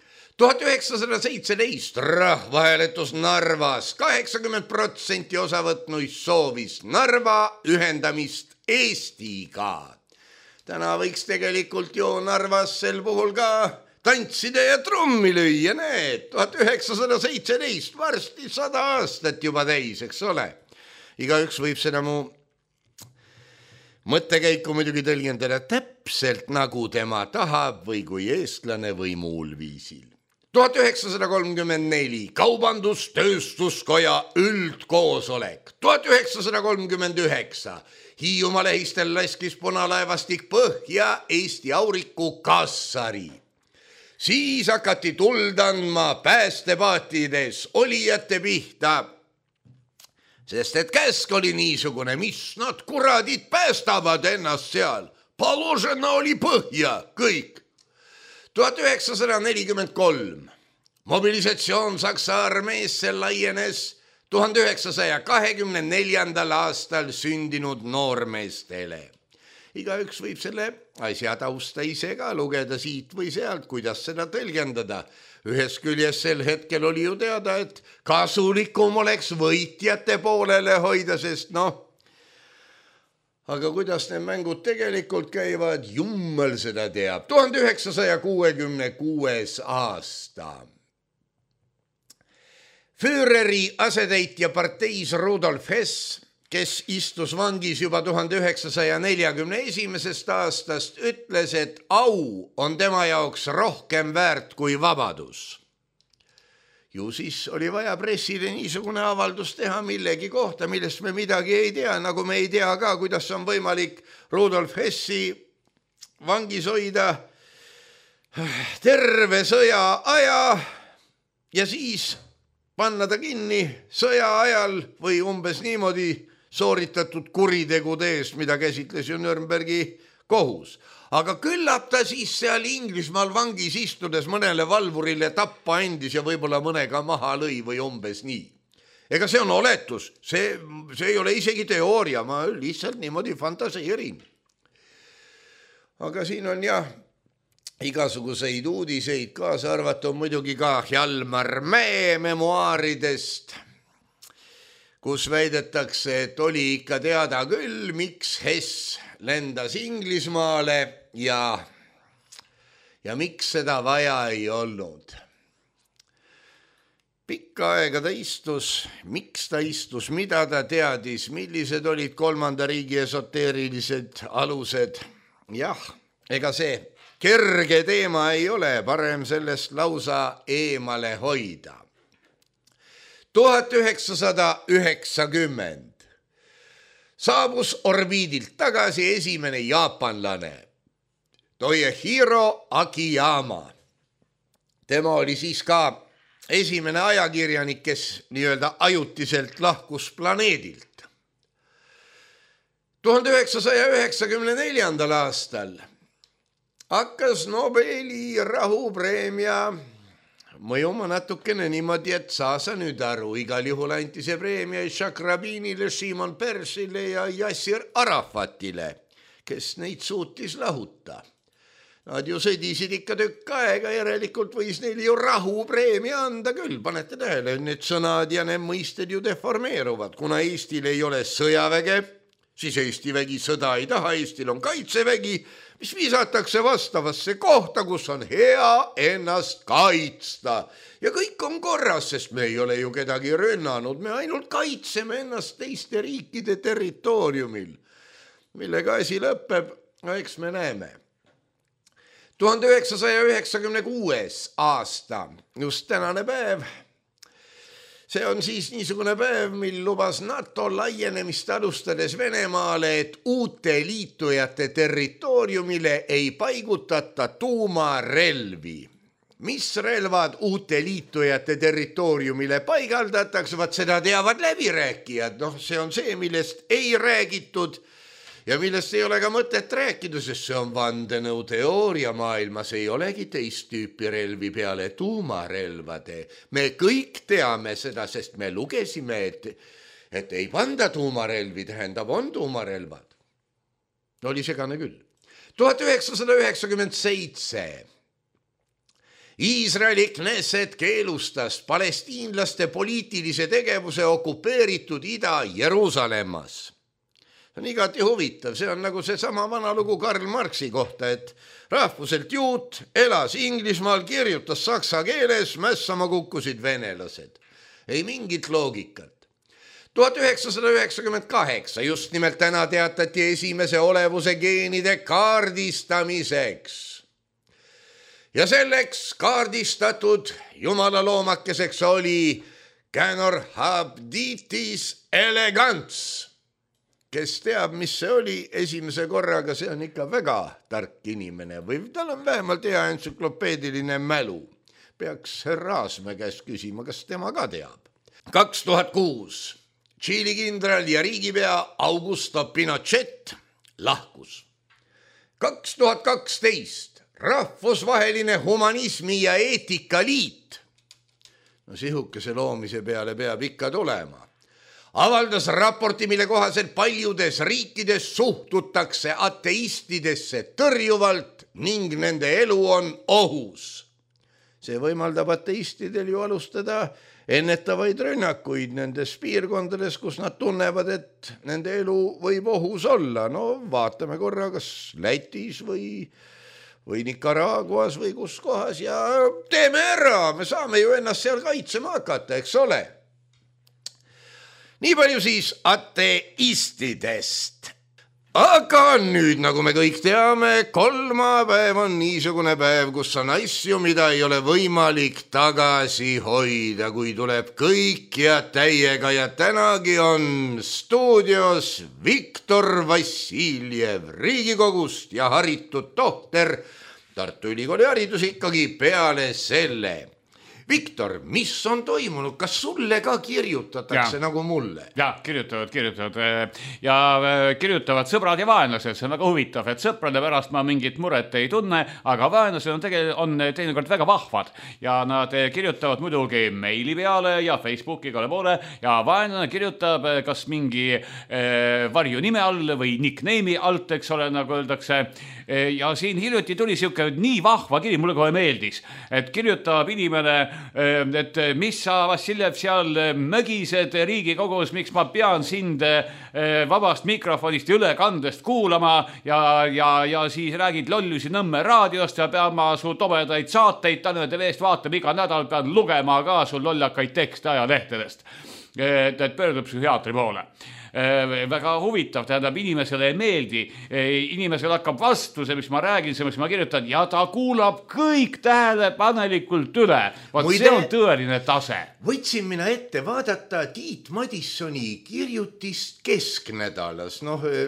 1917 rahvahääletus Narvas, 80% osavõtnuist soovis Narva ühendamist Eestiga. Täna võiks tegelikult ju Narvas sel puhul ka tantsida ja trummi lüüa, need 1917, varsti 100 aastat juba täis, eks ole. Igaüks võib seda mu mõttekäiku muidugi tõlgendada täpselt nagu tema tahab või kui eestlane või muul viisil. 1934 Kaubandus-Tööstuskoja üldkoosolek, 1939 Hiiumaa lähistel laskis punalaevastik põhja Eesti auriku Kassari. Siis hakati tuld andma päästepaatides olijate pihta, sest et käsk oli niisugune, mis nad kuradid päästavad ennast seal. Paložena oli põhja, kõik. 1943 mobilisatsioon Saksa armeesse laienes 1924. aastal sündinud noormeestele. Igaüks võib selle asja tausta ise ka lugeda siit või sealt, kuidas seda tõlgendada. Ühes küljes sel hetkel oli ju teada, et kasulikum oleks võitjate poolele hoida, sest aga kuidas need mängud tegelikult käivad, jummel seda teab. 1966 aasta. Führeri asetäitja parteis Rudolf Hess, kes istus vangis juba 1941. aastast, ütles, et au on tema jaoks rohkem väärt kui vabadus. Ju siis oli vaja pressile niisugune avaldus teha millegi kohta, millest me midagi ei tea, nagu me ei tea ka, kuidas on võimalik Rudolf Hessi vangis hoida terve sõja aja ja siis panna ta kinni sõja ajal või umbes niimoodi sooritatud kuritegude eest, mida käsitles ju Nürnbergi kohus. Aga küllap ta siis seal Inglismaal vangis istudes mõnele valvurile tappa andis ja võib-olla mõnega maha lõi või umbes nii. Ega see on oletus, see ei ole isegi teooria, ma lihtsalt niimoodi fantaseerin. Aga siin on jah igasuguseid uudiseid, kaasa arvatud muidugi ka Hjalmar Mäe memuaaridest, kus väidetakse, et oli ikka teada küll, miks Hess lendas Inglismaale ja miks seda vaja ei olnud. Pikka aega ta istus, miks ta istus, mida ta teadis, millised olid kolmanda riigi esoteerilised alused. Jah, ega see kerge teema ei ole, parem sellest lausa eemale hoida. 1990 saabus orbiidilt tagasi esimene jaapanlane, Toyohiro Akiyama. Tema oli siis ka esimene ajakirjanik, kes nii-öelda ajutiselt lahkus planeedilt. 1994. aastal hakkas Nobeli rahupreemia mõjuma natukene niimoodi, et saa sa nüüd aru, igal juhul anti see preemia Ishaq Rabinile, Shimon Peressile ja Yasser Arafatile, kes neid suutis lahuta. Nad ju sõdisid ikka tükk aega, järelikult võis neile ju rahupreemia anda küll. Panete tähele, need sõnad ja need mõisted ju deformeeruvad. Kuna Eestil ei ole sõjaväge, siis Eesti vägi sõda ei taha, Eestil on kaitsevägi, mis visatakse vastavasse kohta, kus on hea ennast kaitsta. Ja kõik on korras, sest me ei ole ju kedagi rünnanud, me ainult kaitseme ennast teiste riikide territooriumil. Millega asi lõpeb, eks me näeme. 1996. aasta, just tänane päev. See on siis niisugune päev, mil lubas NATO laienemist alustades Venemaale, et uute liitujate territooriumile ei paigutata tuumarelvi. Mis relvad uute liitujate territooriumile paigaldatakse, vaat seda teavad läbirääkijad. See on see, millest ei räägitud ja millest ei ole ka mõtet rääkida, sest see on vandenõu teooria maailmas, ei olegi teist tüüpi relvi peale tuumarelvade. Me kõik teame seda, sest me lugesime, et ei panda tuumarelvi, tähendab, on tuumarelvad. Oli segane küll. 1997. Iisraeli Knesset keelustas palestiinlaste poliitilise tegevuse okupeeritud Ida-Jeruusalemmas. See on igati huvitav, see on nagu see sama vana lugu Karl Marxi kohta, et rahvuselt juut elas Inglismaal, kirjutas saksa keeles, mässama kukkusid venelased. Ei mingit loogikat. 1998, just nimelt täna teatati esimese olevuse geenide kaardistamiseks. Ja selleks kaardistatud jumalaloomakeseks oli Caenorhabditis elegans. Kes teab, mis see oli esimese korraga, see on ikka väga tark inimene või tal on vähemalt hea entsüklopeediline mälu. Peaks Raasmäe käest küsima, kas tema ka teab. 2006. Tšiili kindral ja riigipea Augusto Pinochet lahkus. 2012. Rahvusvaheline humanismi ja eetikaliit. Sihukese loomise peale peab ikka tulema. Avaldas raporti, mille kohaselt paljudes riikides suhtutakse ateistidesse tõrjuvalt ning nende elu on ohus. See võimaldab ateistidel ju alustada ennetavaid rünnakuid nendes piirkondades, kus nad tunnevad, et nende elu võib ohus olla. Vaatame korra, kas Lätis või Nicaraguas või kus kohas ja teeme ära, me saame ju ennast seal kaitsema hakata, eks ole. Nii palju siis ateistidest. Aga nüüd, nagu me kõik teame, kolmapäev on niisugune päev, kus on asju, mida ei ole võimalik tagasi hoida, kui tuleb kõik ja täiega ja tänagi on stuudios Viktor Vassiljev Riigikogust ja haritud tohter Tartu Ülikooli haridus ikkagi peale selle. Viktor, mis on toimunud? Kas sulle ka kirjutatakse nagu mulle? Ja, kirjutavad. Ja kirjutavad sõbrad ja vaenlased. See on väga huvitav, et sõprade pärast ma mingit muret ei tunne, aga vaenlased on teinekord väga vahvad. Ja nad kirjutavad muidugi meili peale ja Facebooki igale poole ja vaenlane kirjutab kas mingi varju nime all või nickname'i alt, eks ole, nagu öeldakse. Ja siin hiljuti tuli siuke nii vahva kiri, mulle kohe meeldis, et kirjutab inimene, et mis sa, Vassiljev, seal mögised Riigikogus, miks ma pean sind vabast mikrofonist ja ülekandest kuulama ja siis räägid lollusi Nõmme raadiost ja pean ma su tobedaid saateid Tanel TV-st vaatama iga nädal, pean lugema ka su lollakaid tekste ajalehtedest, et pöördub psühhiaatri poole. Väga huvitav, tähendab, inimesele ei meeldi, inimesele hakkab vastu see, mis ma räägin, see, mis ma kirjutan ja ta kuulab kõik tähelepanelikult üle. See on tõeline tase. Võtsin mina ette vaadata Tiit Madissoni kirjutist Kesknädalas.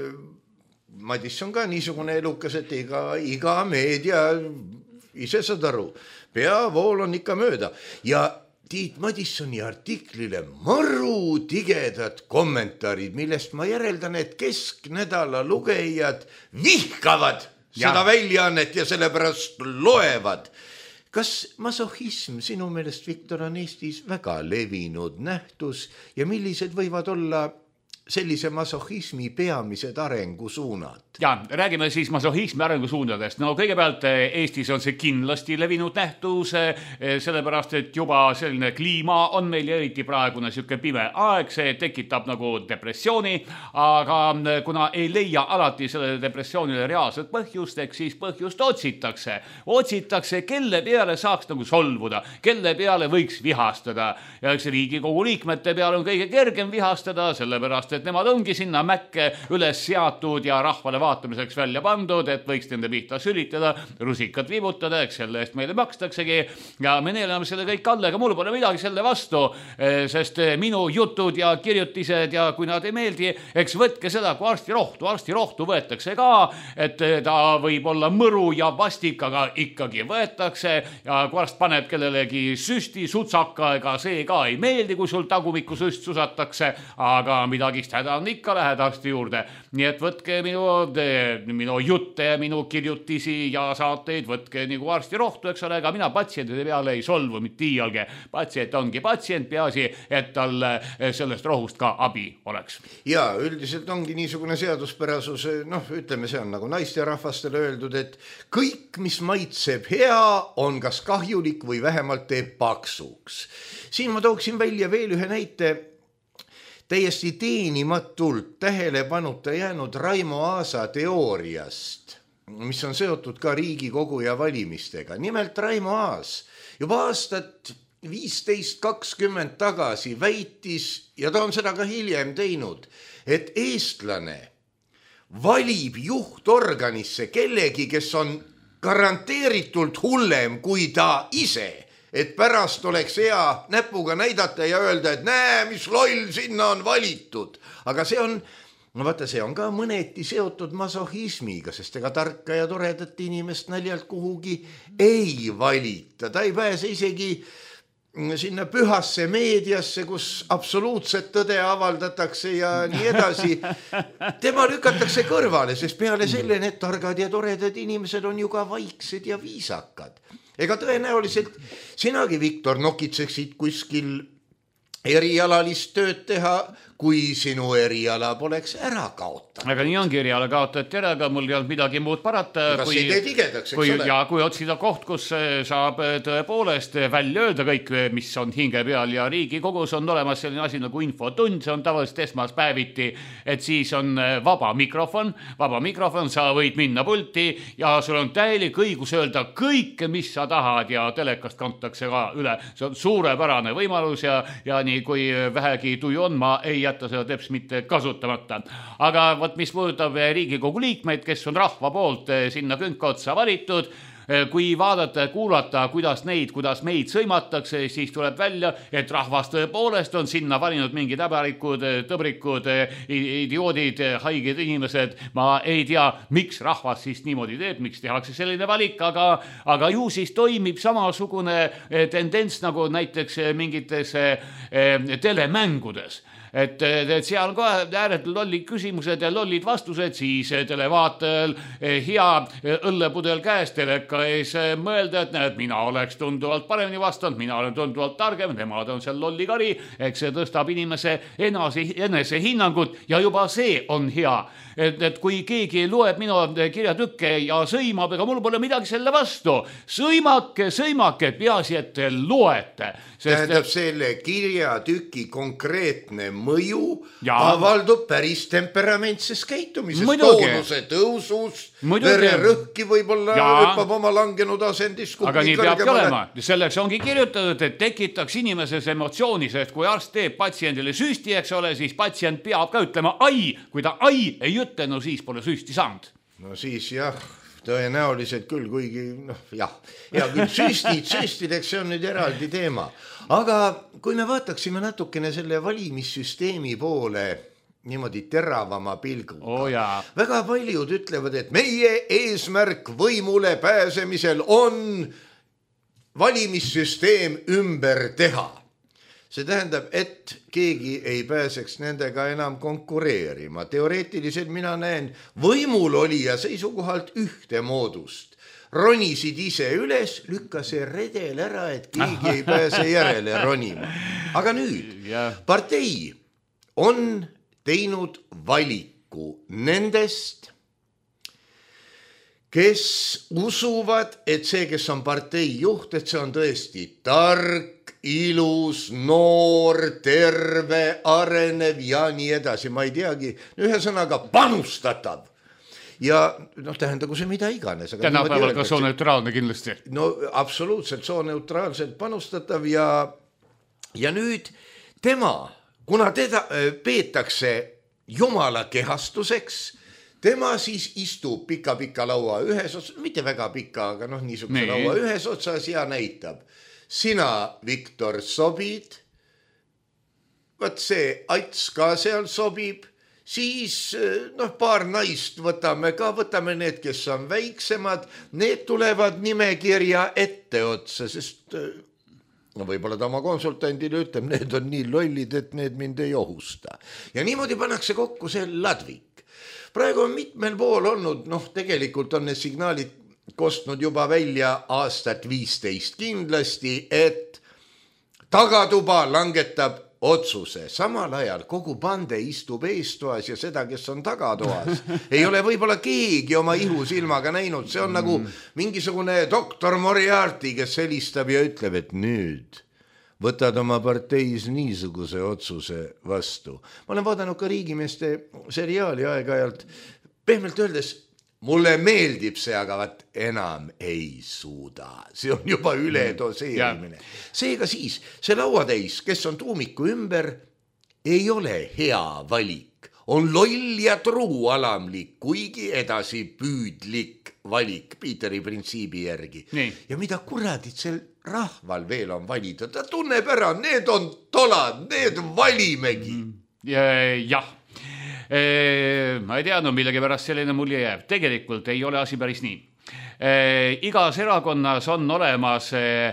Madisson ka niisugune elukas, et iga meedia, ise saad aru, peavool on ikka mööda ja Tiit Madissoni artiklile maru tigedad kommentaarid, millest ma järeldan, et Kesknädala lugejad vihkavad seda väljaannet ja sellepärast loevad. Kas masohism sinu meelest, Viktor, on Eestis väga levinud nähtus ja millised võivad olla sellise masohismi peamised arengusuunad? Ja, räägime siis masohismi arengusuundadest. No kõigepealt Eestis on see kindlasti levinud nähtus, sellepärast, et juba selline kliima on meil eriti praegune siuke pime aeg, see tekitab nagu depressiooni, aga kuna ei leia alati selle depressioonile reaalset põhjust, eks siis põhjust otsitakse. Otsitakse, kelle peale saaks nagu solvuda, kelle peale võiks vihastada. Ja eks Riigikogu liikmete peale on kõige kergem vihastada, sellepärast, et nemad ongi sinna mäkke üles seatud ja rahvale vaatamiseks välja pandud, et võiks nende pihta sülitada, rusikat viibutada, eks selle eest meile makstaksegi ja me neelame selle kõik alla, aga mul pole midagi selle vastu, sest minu jutud ja kirjutised ja kui nad ei meeldi, eks võtke seda kui arstirohtu võetakse ka, et ta võib olla mõru ja vastik, aga ikkagi võetakse ja kui arst paneb kellelegi süsti, sutsaka, ega see ka ei meeldi, kui sul tagumikku süst susatakse, aga midagist häda on ikka lähed arsti juurde, nii et võtke minu jutte ja minu kirjutisi ja saateid, võtke nagu arstirohtu, eks ole, aga mina patsientide peale ei solvu mitte iialgi. Patsient ongi patsient, peaasi, et tal sellest rohust ka abi oleks. Ja üldiselt ongi niisugune seaduspärasus, ütleme, see on nagu naisterahvastele öeldud, et kõik, mis maitseb hea, on kas kahjulik või vähemalt teeb paksuks. Siin ma tooksin välja veel ühe näite täiesti teenimatult tähelepanuta jäänud Raimo Aasa teooriast, mis on seotud ka Riigikogu ja valimistega. Nimelt Raimo Aas juba aastat 15-20 tagasi väitis, ja ta on seda ka hiljem teinud, et eestlane valib juhtorganisse kellegi, kes on garanteeritult hullem kui ta ise, et pärast oleks hea näpuga näidata ja öelda, et näe, mis loll sinna on valitud. Aga see on ka mõneti seotud masohismiga, sest ega tarka ja toredat inimest naljalt kuhugi ei valita. Ta ei pääse isegi sinna pühasse meediasse, kus absoluutset tõde avaldatakse ja nii edasi. Tema lükatakse kõrvale, sest peale selle need targad ja toredad inimesed on ju ka vaiksed ja viisakad. Ega tõenäoliselt sinagi, Viktor, nokitseksid kuskil erialalist tööd teha, kui sinu eriala poleks ära kaotanud. Aga nii ongi, eriala kaotati ära, aga mul ei olnud midagi muud parata. Kas ei tee tigedaks, eks ole? Ja kui otsida koht, kus saab tõepoolest välja öelda kõik, mis on hinge peal ja Riigikogus on olemas selline asi nagu infotund, see on tavaliselt esmaspäeviti, et siis on vaba mikrofon, sa võid minna pulti ja sul on täielik õigus öelda kõike, mis sa tahad ja telekast kantakse ka üle. See on suurepärane võimalus ja nii kui vähegi tuju on, ma ei jätta seda teps mitte kasutamata. Aga võt, mis puudutab Riigikogu liikmeid, kes on rahva poolt sinna künka otsa valitud, kui vaadata ja kuulata, kuidas meid sõimatakse, siis tuleb välja, et rahvas tõepoolest on sinna valinud mingid häbarikud, tõbrikud, idioodid, haiged inimesed. Ma ei tea, miks rahvas siis niimoodi teeb, miks tehakse selline valik, aga ju siis toimib samasugune tendents nagu näiteks mingites telemängudes. Et seal on kohe ääretult lollid küsimused ja lollid vastused, siis televaatajal hea õllepudel käes teleka ees mõelda, et näed, mina oleks tunduvalt paremini vastanud, mina olen tunduvalt targem, nemad on seal lolli kari, eks see tõstab inimese enese hinnangut ja juba see on hea. Et kui keegi loeb minu kirjatükke ja sõimab, ega mul pole midagi selle vastu. Sõimake, peaasi, et te loete. Tähendab, selle kirjatüki konkreetne mõju avaldub päris temperamentses käitumises, toonuse tõusus, vererõhki võib-olla hüppab oma langenud asendis. Aga nii peabki olema. Selleks ongi kirjutatud, et tekitaks inimeses emotsiooni, sest kui arst teeb patsiendile süsti, eks ole, siis patsient peab ka ütlema ai, kui ta ai ei ütle, no siis pole süsti saanud. No siis jah, tõenäoliselt küll, kuigi ja küll süstideks see on nüüd eraldi teema. Aga kui me vaataksime natukene selle valimissüsteemi poole niimoodi teravama pilguga. Väga paljud ütlevad, et meie eesmärk võimule pääsemisel on valimissüsteem ümber teha. See tähendab, et keegi ei pääseks nendega enam konkureerima. Teoreetiliselt mina näen võimul olija seisukohalt ühte moodust. Ronisid ise üles, lükka see redel ära, et keegi ei pääse järele ronima. Aga nüüd, partei on teinud valiku nendest, kes usuvad, et see, kes on partei juht, et see on tõesti tark, ilus, noor, terve, arenev ja nii edasi. Ma ei teagi, ühesõnaga panustatav. Ja tähendagu see mida iganes. Tänapäeval ka sooneutraalne kindlasti. No absoluutselt sooneutraalselt panustatav ja nüüd tema, kuna teda peetakse jumala kehastuseks, tema siis istub pika laua ühes otsas, mitte väga pika, aga niisuguse laua ühes otsas ja näitab. Sina, Viktor, sobid, võt see Ats ka seal sobib, siis paar naist võtame need, kes on väiksemad, need tulevad nimekirja ette otsa, sest võib-olla ta oma konsultandile ütleb, need on nii lollid, et need mind ei ohusta. Ja niimoodi pannakse kokku see ladvik. Praegu on mitmel pool olnud, tegelikult on need signaalid kostnud juba välja aastat 15 kindlasti, et tagatuba langetab otsuse. Samal ajal kogu pande istub eestoas ja seda, kes on tagatoas, ei ole võib-olla keegi oma ihusilmaga näinud. See on nagu mingisugune doktor Moriarty, kes helistab ja ütleb, et nüüd võtad oma parteis niisuguse otsuse vastu. Ma olen vaadanud ka riigimeeste seriaali aeg-ajalt. Pehmelt öeldes, mulle meeldib see, aga enam ei suuda. See on juba üledoseerimine. Seega siis, see lauatäis, kes on tuumiku ümber, ei ole hea valik. On loll ja truualamlik, kuigi edasi püüdlik valik Piiteri printsiibi järgi. Ja mida kuradit sel rahval veel on valida? Ta tunneb ära, need on tolad, need valimegi. Jah. Ma ei tea, millegi pärast selline mulje jääb. Tegelikult ei ole asi päris nii. Igas erakonnas on olemas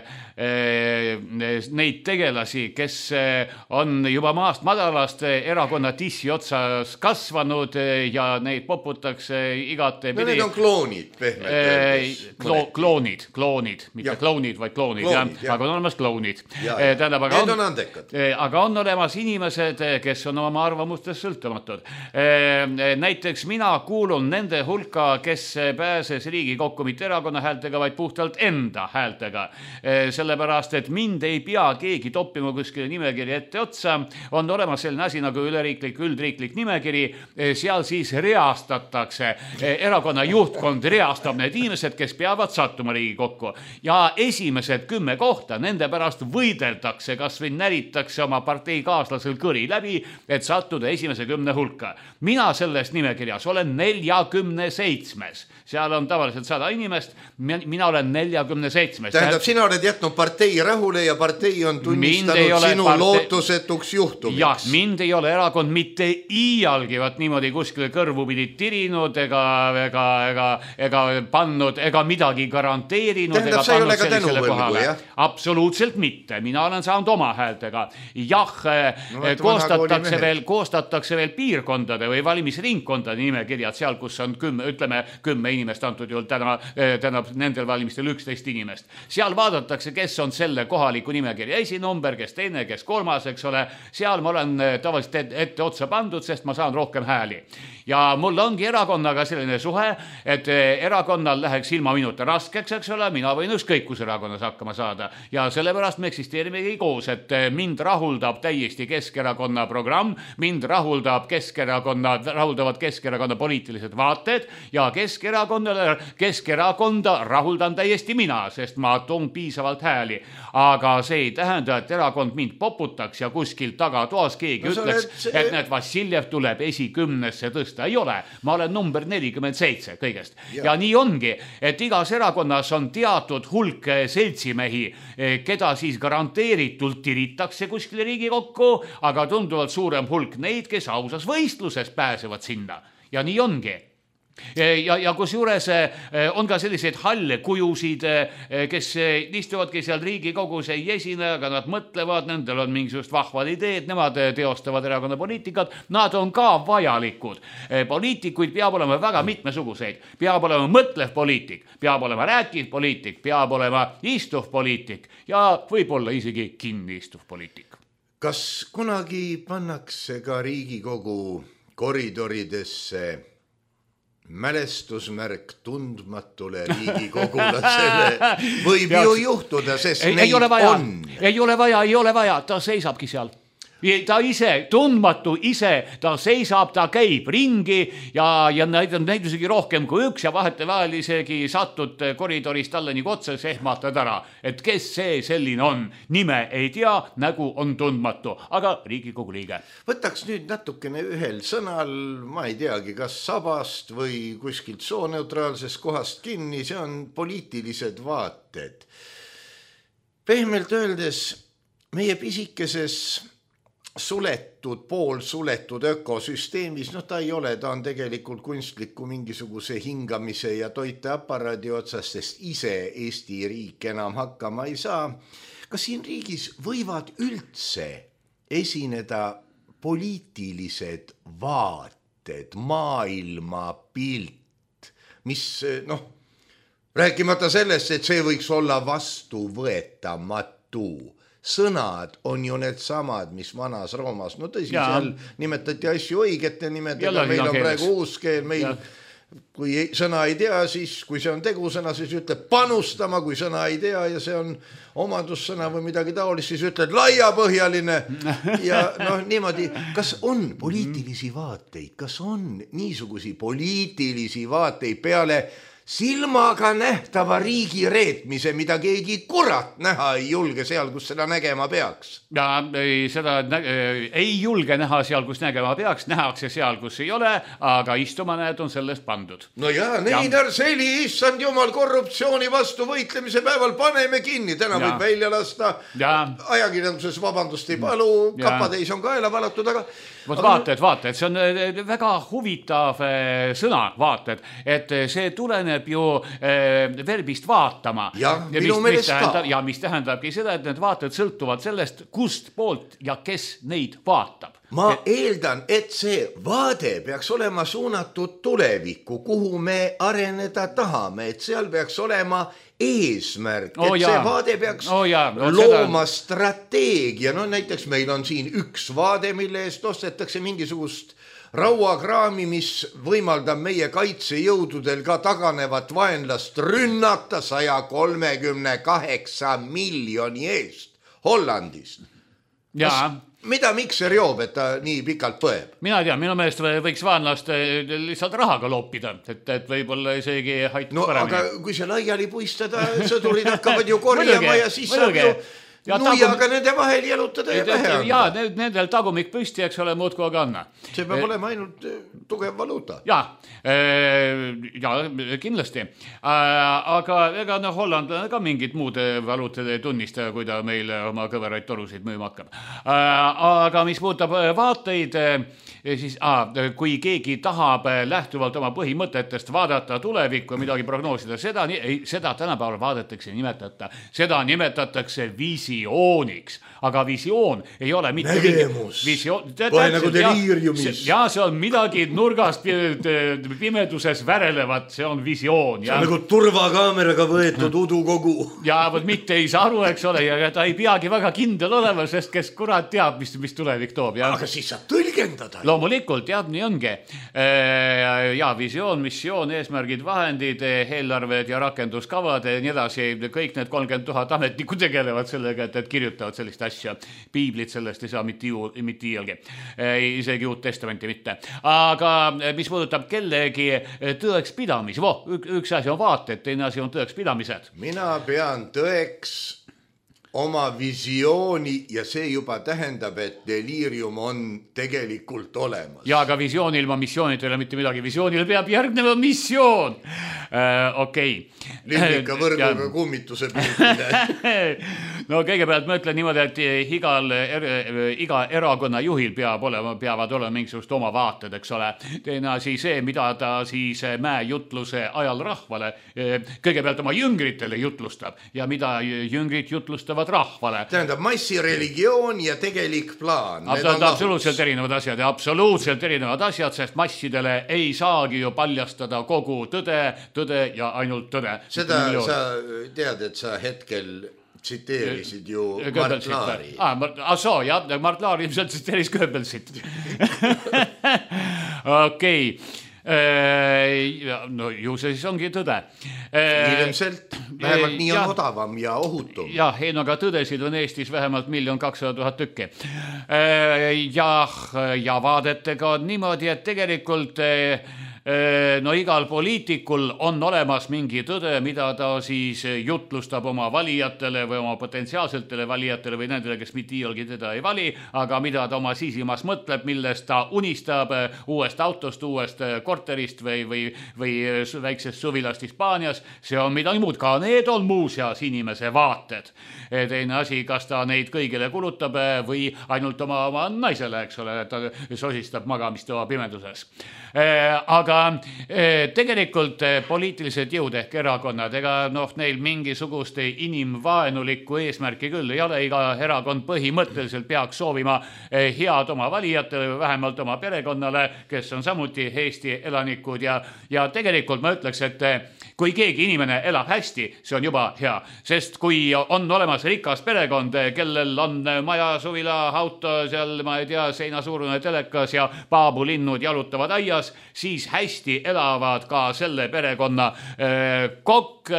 neid tegelasi, kes on juba maast madalast erakonna tissi otsas kasvanud ja neid poputakse igate pidi. Need on kloonid, pehmelt. Kloonid, mitte kloonid, vaid kloonid. Aga on olemas kloonid. Need on andekad. Aga on olemas inimesed, kes on oma arvamustest sõltumatud. Näiteks mina kuulun nende hulka, kes pääses Riigikokku mitte mitte erakonna häältega, vaid puhtalt enda häältega. Sellepärast, et mind ei pea keegi toppima kuskile nimekiri ette otsa. On olemas selline asi nagu üldriiklik nimekiri. Seal siis reastatakse. Erakonna juhtkond reastab need inimesed, kes peavad sattuma Riigikokku. Ja esimesed 10 kohta, nende pärast võideldakse, kas või näritakse oma parteikaaslasel kõri läbi, et sattuda esimese 10 hulka. Mina selles nimekirjas olen 47. Seal on tavaliselt 100 inimest, mina olen 47. Tähendab, sina oled jätnud partei rahule ja partei on tunnistanud sinu lootusetuks juhtumiks. Jah, mind ei ole erakond mitte iialgivat niimoodi kuskile kõrvu pidid tirinud ega pannud ega midagi garanteerinud. Tähendab, sa ei ole ka tänuvõlgu, jah? Absoluutselt mitte. Mina olen saanud oma häältega. Jah, koostatakse veel piirkondade või valimisringkondade nimekirjad seal, kus on 10 inimest antud juhul täna nendel valimistel 11 inimest. Seal vaadatakse, kes on selle kohaliku nimekirja esinumber, kes teine, kes kolmas, eks ole. Seal ma olen tavaliselt ette otsa pandud, sest ma saan rohkem hääli. Ja mul ongi erakonnaga selline suhe, et erakonnal läheks ilma minuta raskeks, eks ole, mina võin ükskõik kus erakonnas hakkama saada. Ja sellepärast me eksisteerimegi koos, et mind rahuldab täiesti Keskerakonna programm, mind rahuldavad Keskerakonna poliitilised vaated ja Keskerakonda rahuldan täiesti mina, sest ma toon piisavalt hääli. Aga see ei tähenda, et erakond mind poputaks ja kuskil tagatoas keegi ütleks, et need Vassiljev tuleb esikümnesse tõsta. Ei ole. Ma olen number 47 kõigest. Ja nii ongi, et igas erakonnas on teatud hulk seltsimehi, keda siis garanteeritult tiritakse kuskile Riigikokku, aga tunduvalt suurem hulk neid, kes ausas võistluses pääsevad sinna. Ja nii ongi. Ja kus juures on ka selliseid halle kujusid, kes istuvadki seal Riigikogus ei esine, aga nad mõtlevad, nendel on mingisugust vahvad ideed, nemad teostavad erakonna poliitikat, nad on ka vajalikud. Poliitikuid peab olema väga mitmesuguseid, peab olema mõtlev poliitik, peab olema rääkiv poliitik, peab olema istuv poliitik ja võib-olla isegi kinni istuv poliitik. Kas kunagi pannakse ka Riigikogu koridoridesse mälestusmärk tundmatule Riigikogulasele? Võib ju juhtuda, sest neid on. Ei ole vaja, ta seisabki seal. Ta ise, tundmatu ise, ta seisab, ta käib ringi ja neid on isegi rohkem kui üks ja vahetevahel isegi satud koridorist talle nii otsas ehmatad ära, et kes see selline on. Nime ei tea, nägu on tundmatu, aga Riigikogu liige. Võtaks nüüd natukene ühel sõnal, ma ei teagi, kas sabast või kuskilt sooneutraalsest kohast kinni, see on poliitilised vaated. Pehmelt öeldes meie pisikeses poolsuletud ökosüsteemis, ta ei ole, ta on tegelikult kunstliku mingisuguse hingamise ja toiteaparaadi otsas, sest ise Eesti riik enam hakkama ei saa. Kas siin riigis võivad üldse esineda poliitilised vaated, maailmapilt, mis rääkimata sellest, et see võiks olla vastuvõetamatu. Sõnad on ju need samad, mis vanas Roomas. Tõsi, seal nimetati asju õigete nimedega, meil on praegu uus keel, meil kui sõna ei tea, siis kui see on tegusõna, siis ütleb panustama, kui sõna ei tea ja see on omadussõna või midagi taolist, siis ütled laiapõhjaline ja niimoodi. Kas on poliitilisi vaateid, kas on niisugusi poliitilisi vaateid peale silmaga nähtava riigi reetmise, mida keegi kurat näha ei julge seal, kus seda nägema peaks? Ja seda ei julge näha seal, kus nägema peaks, nähakse seal, kus ei ole, aga istuma näed on sellest pandud. No ja, Neinar Seli, issand jumal, korruptsiooni vastu võitlemise päeval paneme kinni, täna võib välja lasta. Ajakirjanduses vabandust ei palu, kapateis on kaela valatud, aga vaated, see on väga huvitav sõna, vaated, et see tuleneb ju verbist vaatama. Mis tähendabki seda, et need vaated sõltuvad sellest, kust poolt ja kes neid vaatab. Ma eeldan, et see vaade peaks olema suunatud tulevikku, kuhu me areneda tahame, et seal peaks olema eesmärk, et see vaade peaks looma strateegia. Näiteks meil on siin üks vaade, mille eest ostetakse mingisugust rauakraami, mis võimaldab meie kaitsejõududel ka taganevat vaenlast rünnata 138 miljoni eest Hollandist. Jaa. Mida mikser joob, et ta nii pikalt põeb? Mina tean, minu meelest võiks vaenlast lihtsalt rahaga loopida, et võib-olla isegi haitab paremini. Aga kui see laiali puistada, sõdurid hakkavad ju korjama ja siis saab ju nuiaga nende vahel jalutada ja vähe anda. Jaa, nendel tagumik püsti, eks ole, muudku aga anna. See peab olema ainult tugev valuuta. Jaa, kindlasti. Aga ega Holland ka mingit muud valuutade ei tunnista, kui ta meile oma kõveraid torusid müüma hakkab. Aga mis puudutab vaateid, siis kui keegi tahab lähtuvalt oma põhimõtetest vaadata tulevikku ja midagi prognoosida, seda tänapäeval vaadatakse seda nimetatakse visiooniks, aga visioon ei ole mitte nägemus, kohe nagu deliiriumis. Ja see on midagi nurgast pimeduses värelevat, see on visioon. See on nagu turvakaameraga võetud udukogu. Ja mitte ei saa aru, eks ole, ja ta ei peagi väga kindel olema, sest kes kurat teab, mis tulevik toob. Aga siis saab tõlgendada. Loomulikult, jah, nii ongi. Ja visioon, missioon, eesmärgid, vahendid, eelarved ja rakenduskavad ja nii edasi, kõik need 30 000 ametnikku tegelevad sellega, et kirjutavad sellist asja. Piiblit sellest ei saa mitte iialgi. Isegi Uut Testamenti mitte. Aga mis puudutab kellegi tõeks pidamis, üks asi on vaated, teine asi on tõeks pidamised. Mina pean tõeks oma visiooni ja see juba tähendab, et deliirium on tegelikult olemas. Ja aga visioon ilma missioonid ei ole mitte midagi. Visioonile peab järgneva missioon. Okei. Lühika võrguga kummituse püüdmine. No kõigepealt ma ütlen niimoodi, et iga erakonna juhil peavad olema mingisugust oma vaated, eks ole. Teine asi see, mida ta siis mäejutluse ajal rahvale, kõigepealt oma jüngritele jutlustab ja mida jüngrid jutlustavad rahvale. Tähendab, massireligioon ja tegelik plaan. Absoluutselt erinevad asjad, sest massidele ei saagi ju paljastada kogu tõde ja ainult tõde. Seda sa tead, et sa hetkel tsiteerisid ju Mart Laari. Mart Laar ilmselt tsiteeris Goebbelsit. Okei. No ju see siis ongi tõde. Ilmselt, vähemalt nii on odavam ja ohutum. Jah, aga tõdesid on Eestis vähemalt 1 200 000 tükki. Ja vaadetega on niimoodi, et tegelikult igal poliitikul on olemas mingi tõde, mida ta siis jutlustab oma valijatele või oma potentsiaalsetele valijatele või nendele, kes mitte iialgi teda ei vali, aga mida ta oma sisimas mõtleb, millest ta unistab uuest autost, uuest korterist või väiksest suvilast Hispaanias. See on midagi muud, ka need on muuseas inimese vaated. Teine asi, kas ta neid kõigile kulutab või ainult oma naisele, eks ole, ta sosistab magamist oma pimeduses. Aga tegelikult poliitilised jõud ehk erakonnad, ega neil mingisugust inimvaenulikku eesmärki küll ei ole. Iga erakond põhimõtteliselt peaks soovima head oma valijatele või vähemalt oma perekonnale, kes on samuti Eesti elanikud ja tegelikult ma ütleks, et kui keegi inimene elab hästi, see on juba hea, sest kui on olemas rikas perekond, kellel on maja, suvila, auto, seal ma ei tea, seinasuurune telekas ja paabulinnud jalutavad aias, siis hästi elavad ka selle perekonna kokk,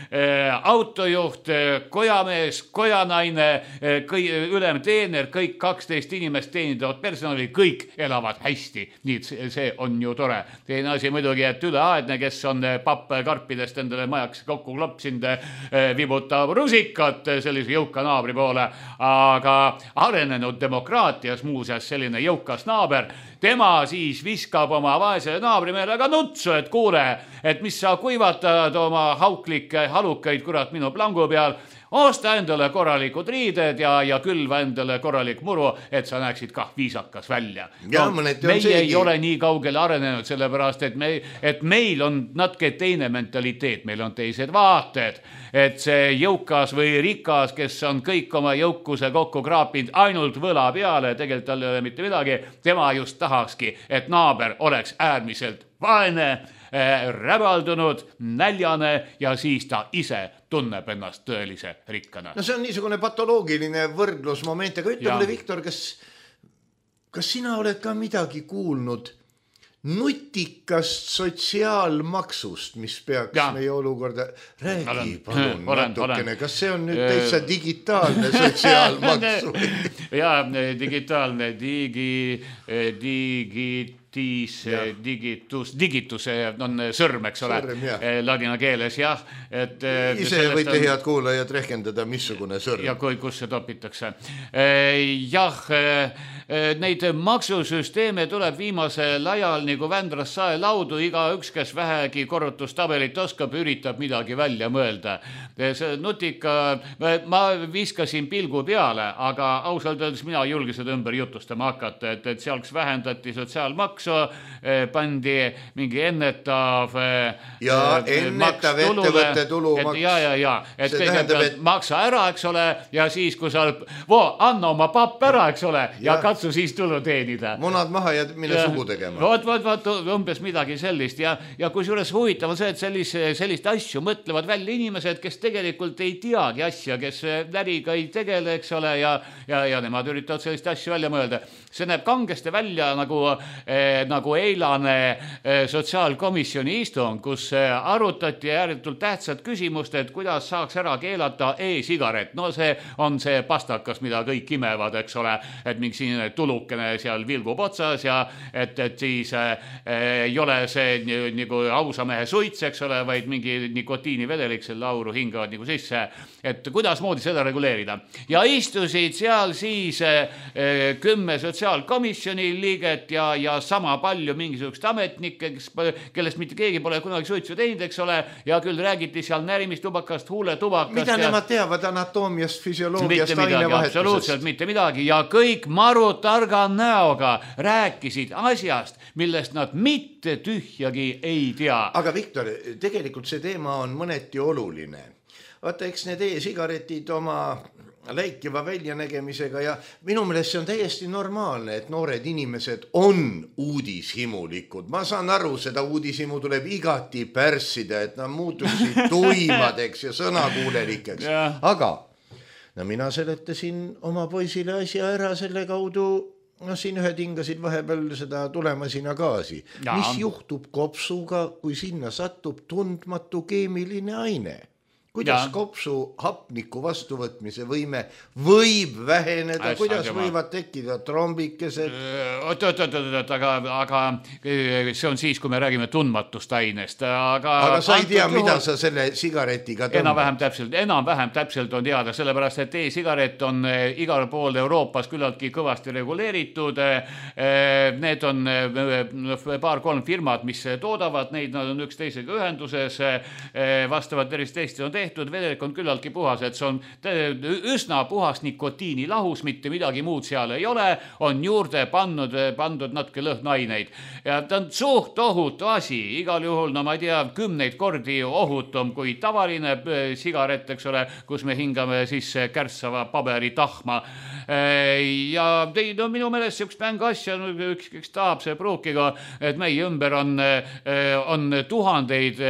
autojuht, kojamees, kojanaine, ülem teener, kõik 12 inimest teenindavad personali, kõik elavad hästi. Nii, see on ju tore. Teine asi muidugi, et üleaedne, kes on papp karpidest endale majaks kokku klopsinud, vibutab rusikat sellise jõuka naabri poole, aga arenenud demokraatias muuseas selline jõukas naaber, tema siis viskab oma vaesele naabrimehele ka nutsu, et kuule, et mis sa kuivatad oma hauklikke halukaid kurat minu plangu peal, osta endale korralikud riided ja külva endale korralik muru, et sa näeksid kah viisakas välja. Meie ei ole nii kaugele arenenud, sellepärast, et meil on natuke teine mentaliteet, meil on teised vaated, et see jõukas või rikas, kes on kõik oma jõukuse kokku kraapinud ainult võla peale, tegelikult tal ei ole mitte midagi, tema just tahakski, et naaber oleks äärmiselt vaene, räbaldunud, näljane ja siis ta ise tunneb ennast tõelise rikkana. No see on niisugune patoloogiline võrdlusmoment, aga ütle mulle, Viktor, kas sina oled ka midagi kuulnud nutikast sotsiaalmaksust, mis peaks meie olukorda... Räägi palun natukene, kas see on nüüd täitsa digitaalne sotsiaalmaksu? Ja digitaalne, digitus on sõrm, eks ole, ladina keeles, jah. Ise võite head kuulajad rehkendada, missugune sõrm. Ja kus see topitakse. Jah, neid maksusüsteeme tuleb viimasel ajal nagu Vändras saelaudu, iga üks, kes vähegi korrutustabelit oskab, üritab midagi välja mõelda. See nutika, ma viskasin pilgu peale, aga ausalt öeldes mina julge seda ümber jutustama hakata, et sealks vähendati sotsiaalmaksu, pandi mingi ennetav ettevõtte tulumaks. Et kõigepealt maksa ära, eks ole, ja siis, kui sa anna oma papp ära, eks ole, ja katsu siis tulu teenida. Munad maha ja mille sugu tegema. Vot, umbes midagi sellist. Ja kusjuures huvitav on see, et sellist asju mõtlevad välja inimesed, kes tegelikult ei teagi asja, kes läriga ei tegele, eks ole, ja nemad üritavad sellist asju välja mõelda. See näeb kangesti välja nagu eilane sotsiaalkomisjoni istung, kus arutati ääretult tähtsat küsimust, et kuidas saaks ära keelata e-sigaret. No see on see pastakas, mida kõik imevad, eks ole, et mingi sinne tulukene seal vilgub otsas ja et siis ei ole see nagu ausamehe suits, eks ole, vaid mingi nikotiinivedelik selle auru hingavad nagu sisse, et kuidas moodi seda reguleerida. Ja istusid seal siis 10 sotsiaalkomisjoni liiget ja sama palju mingisugust ametnikke, kellest mitte keegi pole kunagi suitsu teinud, eks ole, ja küll räägiti seal närimistubakast, huuletubakast. Mida nemad teavad anatoomiast, füsioloogiast, ainevahetusest? Absoluutselt mitte midagi ja kõik maru targa näoga rääkisid asjast, millest nad mitte tühjagi ei tea. Aga Viktor, tegelikult see teema on mõneti oluline. Vaata, eks need e-sigaretid oma läikiva väljanägemisega ja minu meelest see on täiesti normaalne, et noored inimesed on uudishimulikud. Ma saan aru, seda uudishimu tuleb igati pärssida, et nad muutuksid tuimadeks ja sõnakuulelikeks. Aga mina seletasin oma poisile asja ära selle kaudu, siin ühed hingasid vahepeal seda tulemasina gaasi. Mis juhtub kopsuga, kui sinna satub tundmatu keemiline aine? Kuidas kopsu hapniku vastuvõtmise võime võib väheneda, kuidas võivad tekkida trombikesed? Aga see on siis, kui me räägime tundmatust ainest. Aga sa ei tea, mida sa selle sigaretiga tõmbad? Enam-vähem täpselt on teada, sellepärast, et e-sigaret on igal pool Euroopas küllaltki kõvasti reguleeritud. Need on 2-3 firmad, mis toodavad neid, nad on üksteisega ühenduses, vastavalt teist on tehtud, vedelik on küllaltki puhas, et see on üsna puhas nikotiini lahus, mitte midagi muud seal ei ole, on juurde pandud natuke lõhnaineid. Ja ta on suht ohutu asi, igal juhul, no ma ei tea, 10 kordi ohutum kui tavaline sigaret, eks ole, kus me hingame sisse kärssava paberi tahma. Ja minu meelest üks mäng asja, üks tahab see pruukiga, et meie ümber on tuhandeid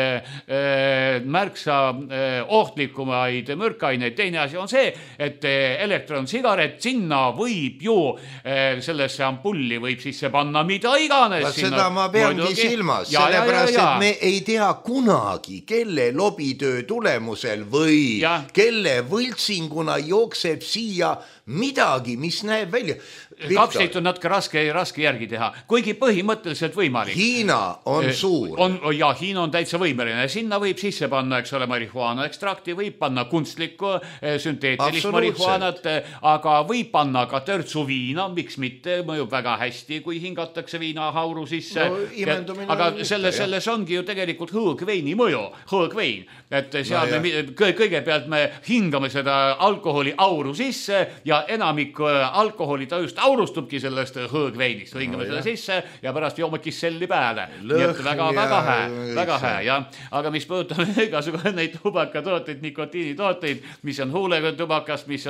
märksa ohtlikumaid mürkaineid. Teine asi on see, et elektronsigaret, sinna võib ju sellesse ampulli võib sisse panna mida iganes. Seda ma peangi silmas, sellepärast, et me ei tea kunagi, kelle lobitöö tulemusel või kelle võltsinguna jookseb siia midagi, mis näeb välja. Kapslit on natuke raske järgi teha, kuigi põhimõtteliselt võimalik. Hiina on suur. Ja Hiina on täitsa võimeline. Sinna võib sisse panna, eks ole, marihuana ekstrakti, võib panna kunstlikku, sünteetilist marihuanat, aga võib panna ka törtsu viina, miks mitte, mõjub väga hästi, kui hingatakse viinahauru sisse. Aga selles ongi ju tegelikult hõõgveini mõju, hõõgvein. Et seal kõigepealt me hingame seda alkoholi auru sisse ja enamik alkoholi ta just aurustubki sellest hõõgveinist. Hingame seda sisse ja pärast joome kisselli pääle. Nii et väga hää, jah. Aga mis puudutab igasugu neid tubakatooteid, nikotiinitooteid, mis on huuletubakas, mis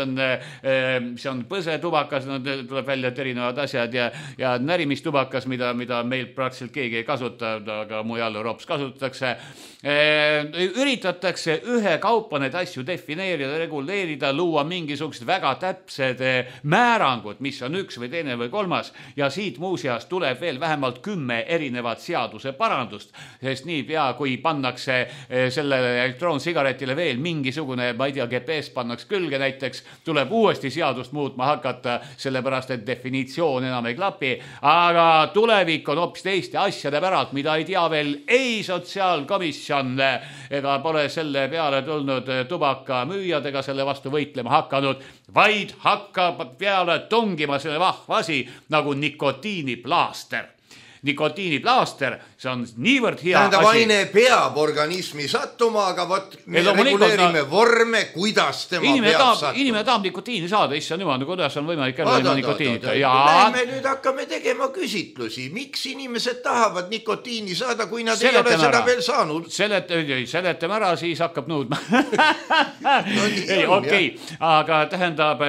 on põsetubakas, tuleb välja erinevad asjad ja närimistubakas, mida meil praktiliselt keegi ei kasuta, aga mujal Euroopas kasutatakse. Üritatakse ühe kaupa neid asju defineerida, reguleerida, luua mingisugused väga täpsed määrangud, mis on üks või teine või kolmas ja siit muuseas tuleb veel vähemalt 10 erinevat seaduse parandust, sest niipea kui pannakse sellele elektroonsigaretile veel mingisugune, ma ei tea, GPS pannaks külge näiteks, tuleb uuesti seadust muutma hakata, sellepärast et definitsioon enam ei klapi, aga tulevik on hoopis teiste asjade päralt, mida ei tea veel ei sotsiaalkomisjon ega pole selle peale tulnud tubaka müüjad ega selle vastu võitlema hakanud, vaid hakkab peale tungima selle vahva asi nagu nikotiiniplaaster. Nikotiiniplaaster, see on niivõrd hea tähendab, asi. aine peab organismi sattuma, aga võt, me reguleerime vorme, kuidas tema peab sattuma. Inimene tahab nikotiini saada, issand jumal, kuidas on võimalik ellu ilma nikotiinita. Lähme nüüd hakkame tegema küsitlusi. Miks inimesed tahavad nikotiini saada, kui nad ei ole seda veel saanud? Seletame ära, siis hakkab nõudma. Okei, aga tähendab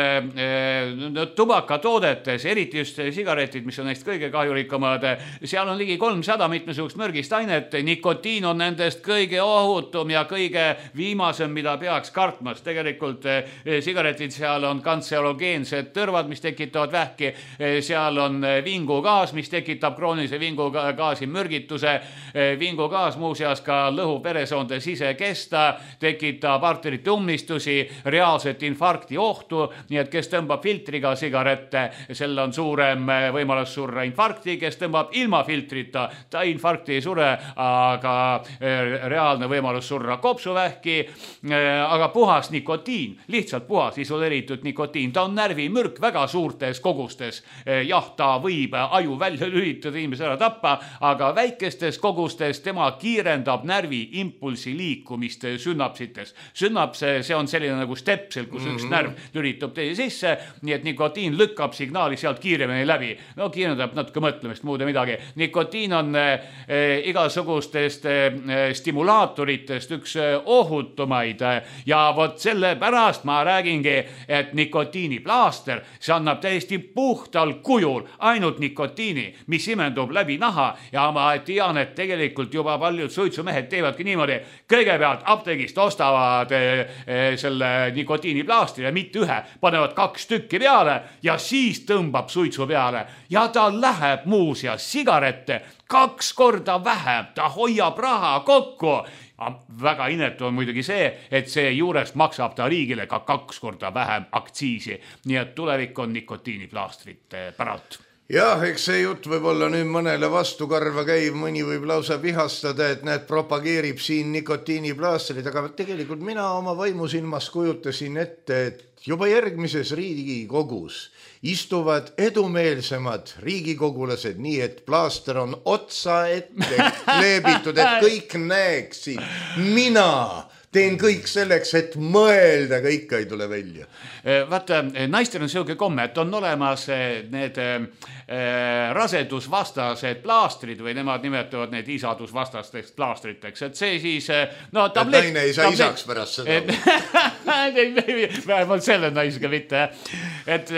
tubakatoodetes, eriti just sigaretid, mis on neist kõige kahjulikumad, seal on ligi 300 mitmesugust mürgist ainet. Nikotiin on nendest kõige ohutum ja kõige viimasem, mida peaks kartmas. Tegelikult sigaretid, seal on kantserogeensed tõrvad, mis tekitavad vähki. Seal on vingugaas, mis tekitab kroonilise vingugaasi mürgituse. Vingugaas muuseas ka lõhub veresoonte sisekesta, tekitab arterite ummistusi, reaalset infarkti ohtu. Nii et kes tõmbab filtriga sigarette, sel on suurem võimalus surra infarkti, kes tõmbab ilma filtrita, ta infarkti ei sure, aga reaalne võimalus surra kopsuvähki, aga puhas nikotiin, lihtsalt puhas isoleeritud nikotiin, ta on närvimürk väga suurtes kogustes. Jah, ta võib aju välja lülitada, inimese ära tappa, aga väikestes kogustes tema kiirendab närvi impulsi liikumist sünnapsites. Sünnapse, see on selline nagu stepsel, kus üks närv lülitub teie sisse, nii et nikotiin lükkab signaali sealt kiiremini läbi. No kiirendab natuke mõtlemist, muude midagi. Nikotiin on igasugustest stimulaatoritest üks ohutumaid ja vot selle pärast ma räägingi, et nikotiiniplaaster, see annab täiesti puhtal kujul ainult nikotiini, mis imendub läbi naha ja ma tean, et tegelikult juba paljud suitsumehed teevadki niimoodi. Kõigepealt apteegist ostavad selle nikotiiniplaastri ja mitte ühe, panevad 2 tükki peale ja siis tõmbab suitsu peale ja ta läheb muuseas sigarette 2 korda vähem, ta hoiab raha kokku. Väga inetu on muidugi see, et see juures maksab ta riigile ka 2 korda vähem aktsiisi. Nii et tulevik on nikotiiniplaastrite päralt. Jah, eks see jutt võib olla nüüd mõnele vastukarva käiv, mõni võib lausa vihastada, et need propageerib siin nikotiiniplaastrid, aga tegelikult mina oma vaimusilmas kujutasin ette, et juba järgmises Riigikogus istuvad edumeelsemad riigikogulased nii, et plaaster on otsa ette kleebitud, et kõik näeksid. Mina teen kõik selleks, et mõelda, kõik ei tule välja. Vaata, naistel on selline komme, et on olemas need rasedusvastased plaastrid või nemad nimetavad need isadusvastasteks plaastriteks, et see siis tablet, naine ei saa isaks pärast seda. Vähemalt selle naisega mitte. Et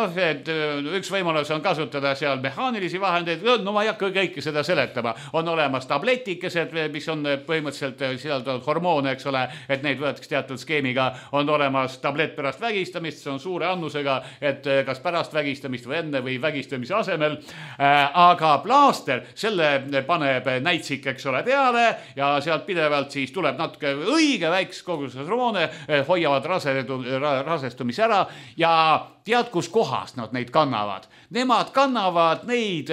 üks võimalus on kasutada seal mehaanilisi vahendeid, no ma ei hakka kõike seda seletama. On olemas tabletikesed, mis on põhimõtteliselt sisaldavad hormoone, eks ole, et neid võetakse teatud skeemiga. On olemas tablet pärast vägistamist, see on suure annusega, et kas pärast vägistamist või enne või vägistamise asemel, aga plaaster, selle paneb näitsik, eks ole, peale ja sealt pidevalt siis tuleb natuke õige väikses koguses hormoone, hoiavad rasestumise ära ja tead, kus kohas nad neid kannavad? Nemad kannavad neid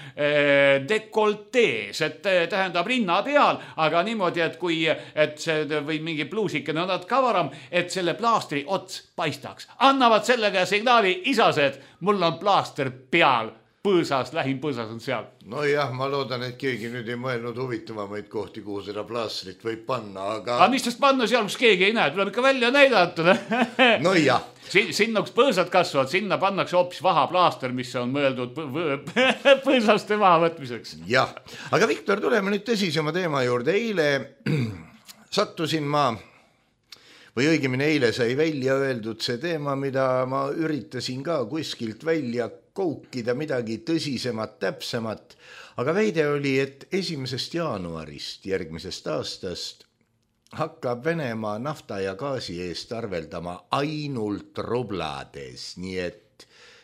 dekoltees, et tähendab rinna peal, aga niimoodi, et see või mingi pluusike on nad kavaram, et selle plaastri ots paistaks. Annavad sellega signaali, isased, mul on plaaster peal. Põõsas, lähim põõsas on seal. No jah, ma loodan, et keegi nüüd ei mõelnud huvitavamaid kohti, kuhu seda plaastrit võib panna, aga... Aga mis tast panna seal, kus keegi ei näe, tuleb ikka välja näidata. No jah. Sinna, kus põõsad kasvavad, sinna pannakse hoopis vaha plaaster, mis on mõeldud põõsaste maha võtmiseks. Jah, aga Viktor, tuleme nüüd tõsisema teema juurde. Eile sattusin ma, või õigemini eile sai välja öeldud see teema, mida ma üritasin ka kuskilt välja koukida midagi tõsisemat, täpsemat, aga väide oli, et 1. jaanuarist järgmisest aastast hakkab Venemaa nafta ja gaasi eest arveldama ainult rublades, nii et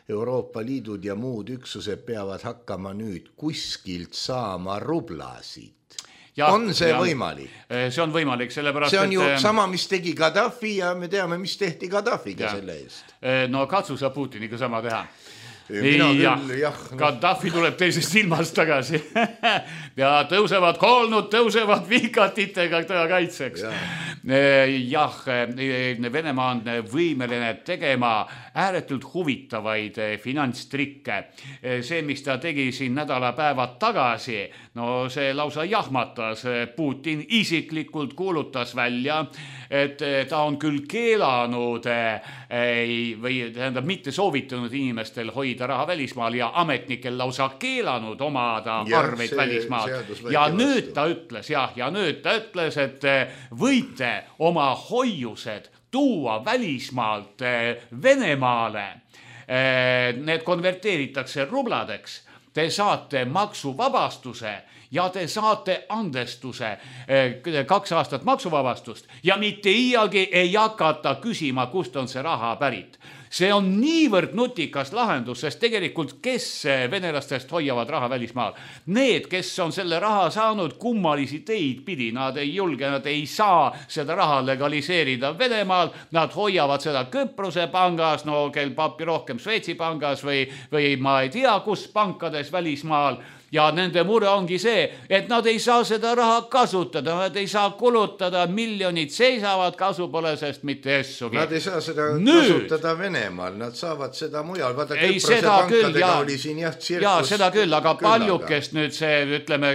Euroopa Liidud ja muud üksused peavad hakkama nüüd kuskilt saama rublasid. Ja, on see võimalik? See on võimalik, sellepärast... See on ju sama, mis tegi Gaddafi ja me teame, mis tehti Gaddafiga selle eest. No katsu sa Putiniga sama teha. Mina küll, jah. Gaddafi tuleb teisest ilmast tagasi ja tõusevad koolnud, tõusevad vikatitega tõe kaitseks. Jah, Venemaa on võimeline tegema ääretult huvitavaid finantstrikke. See, mis ta tegi siin nädalapäevad tagasi, no see lausa jahmatas. Putin isiklikult kuulutas välja, et ta on küll keelanud või tähendab mitte soovitanud inimestel hoida raha välismaal ja ametnikel lausa keelanud omada arveid välismaal. Ja nüüd ta ütles, et võite oma hoiused tuua välismaalt Venemaale. Need konverteeritakse rubladeks. Te saate maksuvabastuse ja te saate andestuse 2 aastat maksuvabastust ja mitte iialgi ei hakata küsima, kust on see raha pärit. See on niivõrd nutikas lahendus, sest tegelikult kes venelastest hoiavad raha välismaal? Need, kes on selle raha saanud kummalisi teid pidi, nad ei julge, nad ei saa seda raha legaliseerida Venemaal, nad hoiavad seda Küprose pangas, no kel papi rohkem Šveitsi pangas või ma ei tea, kus pankades välismaal. Ja nende mure ongi see, et nad ei saa seda raha kasutada, nad ei saa kulutada, miljonid seisavad, kasu pole sest mitte essugi. Nad ei saa seda kasutada Venemaal, nad saavad seda mujal. Vaata, Küprose pankadega oli siin tsirkus. Ja seda küll, aga paljukest nüüd see, ütleme,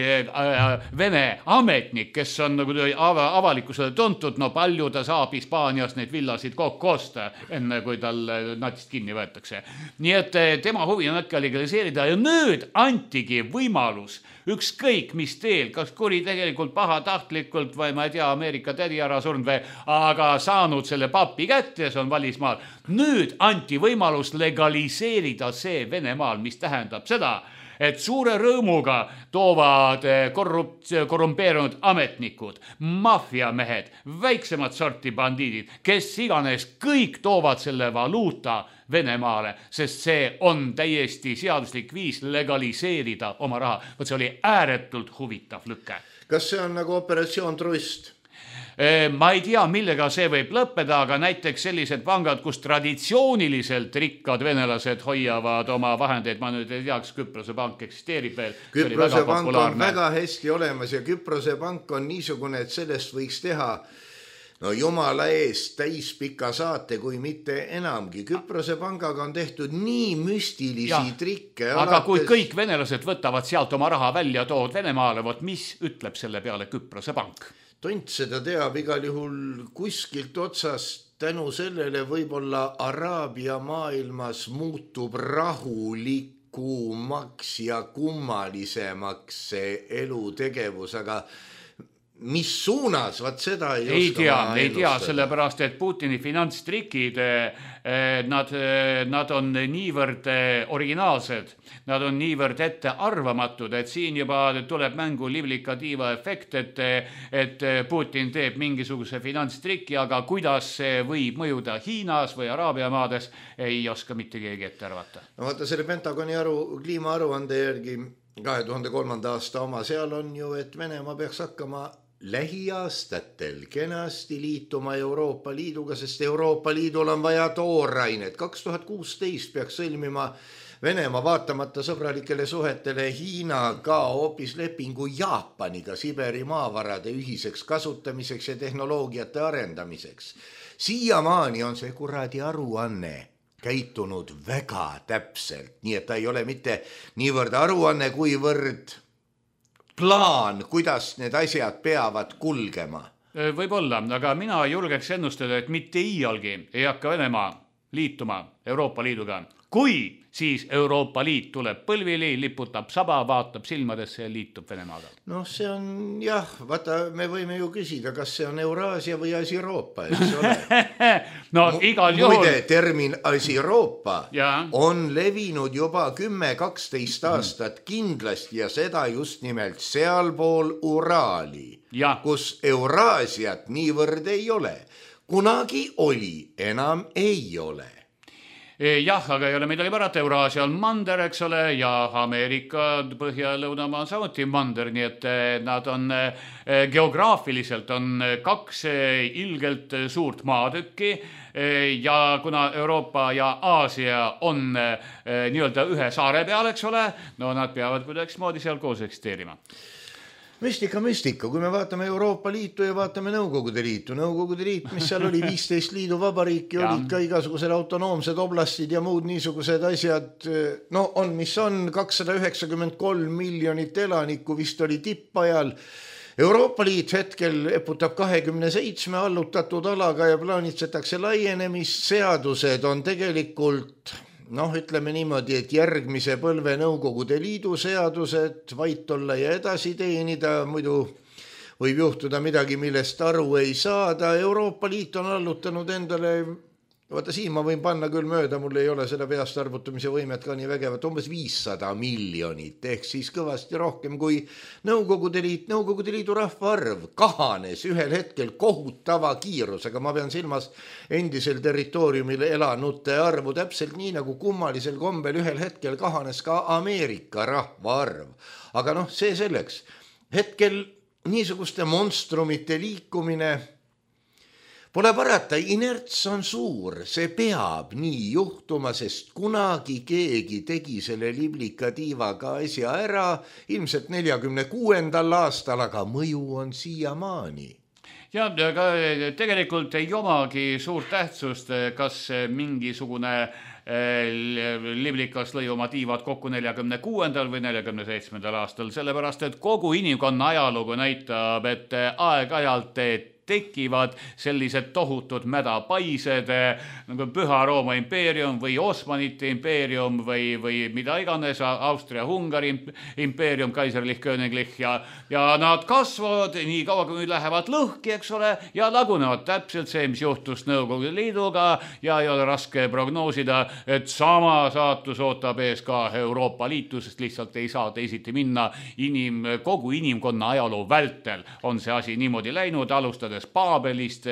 Vene ametnik, kes on nagu avalikkusele tuntud, no palju ta saab Hispaanias neid villasid kokku osta, enne kui tal natist kinni võetakse. Nii et tema huvi on äkki legaliseerida ja nüüd antigi võimalus ükskõik mis teel, kas kuri tegelikult pahatahtlikult või ma ei tea, Ameerika tädi ära surnud või, aga saanud selle papi kätte ja see on välismaal. Nüüd anti võimalus legaliseerida see Venemaal, mis tähendab seda, et suure rõõmuga toovad korrumpeerunud ametnikud, mafiamehed, väiksemad sorti bandiidid, kes iganes kõik toovad selle valuuta Venemaale, sest see on täiesti seaduslik viis legaliseerida oma raha. Võt see oli ääretult huvitav lüke. Kas see on nagu operatsioon Trust? Ma ei tea, millega see võib lõppeda, aga näiteks sellised pangad, kus traditsiooniliselt rikkad venelased hoiavad oma vahendeid, ma nüüd ei teaks, Küprose pank eksisteerib veel. Küprose pank on väga hästi olemas ja Küprose pank on niisugune, et sellest võiks teha no jumala eest täispika saate, kui mitte enamgi. Küprose pangaga on tehtud nii müstilisi trikke. Aga kui kõik venelased võtavad sealt oma raha välja tood Venemaale, võt mis ütleb selle peale Küprose pank? Tont seda teab igal juhul kuskilt otsast tänu sellele võib-olla Araabia maailmas muutub rahulikumaks ja kummalisemaks see elutegevus, aga mis suunas, vaat seda ei tea, sellepärast, et Putini finantstrikid, nad on niivõrd originaalsed, nad on niivõrd ette arvamatud, et siin juba tuleb mängu livlika tiiva efekt, et Putin teeb mingisuguse finantstriki, aga kuidas see võib mõjuda Hiinas või Araabia maades, ei oska mitte keegi ette arvata. No vaata selle Pentagoni kliimaaruande järgi 2003. aasta oma seal on ju, et Venemaa peaks hakkama lähiaastatel kenasti liituma Euroopa Liiduga, sest Euroopa Liidul on vaja toorainet. 2016 peaks sõlmima Venemaa vaatamata sõbralikele suhetele Hiinaga hoopis lepingu Jaapaniga Siberi maavarade ühiseks kasutamiseks ja tehnoloogiate arendamiseks. Siiamaani on see kuradi aruanne käitunud väga täpselt, nii et ta ei ole mitte niivõrd aruanne, kuivõrd plaan, kuidas need asjad peavad kulgema. Võib-olla, aga mina julgeks ennustada, et mitte iialgi ei hakka Venemaa liituma Euroopa Liiduga. Kui siis Euroopa Liit tuleb põlvili, liputab saba, vaatab silmadesse ja liitub Venemaaga. No see on, jah, vaata, me võime ju küsida, kas see on Euraasia või Asi-Euroopa, eks ole. No igal juhul. Muide, termin Asi-Euroopa on levinud juba 10-12 aastat kindlasti ja seda just nimelt sealpool Uraali, kus Euraasiat niivõrd ei ole. Kunagi oli, enam ei ole. Jah, aga ei ole midagi parata, Euraasia on mander, eks ole, ja Ameerika põhja- ja lõunamaa on samuti mander, nii et nad on geograafiliselt on kaks ilgelt suurt maatükki ja kuna Euroopa ja Aasia on nii-öelda ühe saare peal, eks ole, no nad peavad kuidagismoodi seal koos eksisteerima. Müstika, kui me vaatame Euroopa Liitu ja vaatame Nõukogude Liitu, mis seal oli 15 liiduvabariiki, olid ka igasugused autonoomsed oblastid ja muud niisugused asjad, no on, mis on 293 miljonit elanikku, vist oli tippajal. Euroopa Liit hetkel eputab 27 allutatud alaga ja plaanitsetakse laienemist, seadused on tegelikult... ütleme niimoodi, et järgmise põlve Nõukogude Liidu seadused, vait olla ja edasi teenida, muidu võib juhtuda midagi, millest aru ei saada. Euroopa Liit on allutanud endale, vaata siin ma võin panna küll mööda, mul ei ole seda peast arvutamise võimet ka nii vägevat, umbes 500 miljonit, ehk siis kõvasti rohkem kui Nõukogude Liit. Nõukogude Liidu rahvaarv kahanes ühel hetkel kohutava kiirusega, ma pean silmas endisel territooriumil elanute arvu, täpselt nii nagu kummalisel kombel ühel hetkel kahanes ka Ameerika rahvaarv. Aga see selleks. Hetkel niisuguste monstrumite liikumine pole parata, inerts on suur, see peab nii juhtuma, sest kunagi keegi tegi selle liblika tiivaga asja ära, ilmselt 46. aastal, aga mõju on siiamaani. Ja aga tegelikult ei omagi suurt tähtsust, kas mingisugune liblikas lõi oma tiivad kokku 46. või 47. aastal, sellepärast, et kogu inimkonna ajalugu näitab, et aeg-ajalt tekivad sellised tohutud mädapaised nagu Püha Rooma impeerium või Osmanite impeerium või mida iganes, Austria-Ungari impeerium, Kaiserlich, Königlich ja nad kasvavad nii kaua, kui lähevad lõhki, eks ole, ja lagunevad täpselt see, mis juhtus Nõukogude Liiduga ja ei ole raske prognoosida, et sama saatus ootab ees ka Euroopa Liitu, sest lihtsalt ei saa teisiti minna. Kogu inimkonna ajaloo vältel on see asi niimoodi läinud, alustades Paabelist,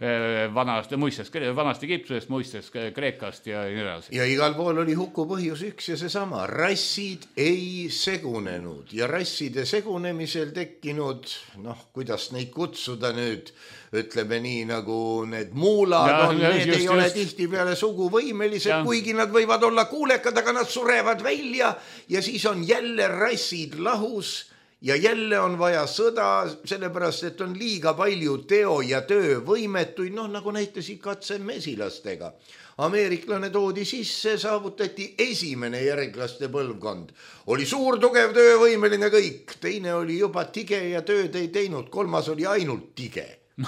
vanast Egiptusest, muistest Kreekast ja nii edasi. Ja igal pool oli huku põhjus üks ja seesama. Rassid ei segunenud ja rasside segunemisel tekkinud, kuidas neid kutsuda nüüd, ütleme nii nagu need muulad need ei ole tihtipeale suguvõimelised, kuigi nad võivad olla kuulekad, aga nad surevad välja ja siis on jälle rassid lahus. Ja jälle on vaja sõda, sellepärast, et on liiga palju teo- ja töövõimetuid, nagu näitasid katse mesilastega. Ameeriklane toodi sisse, saavutati esimene järglaste põlvkond. Oli suur, tugev, töövõimeline kõik. Teine oli juba tige ja tööd ei teinud, kolmas oli ainult tige.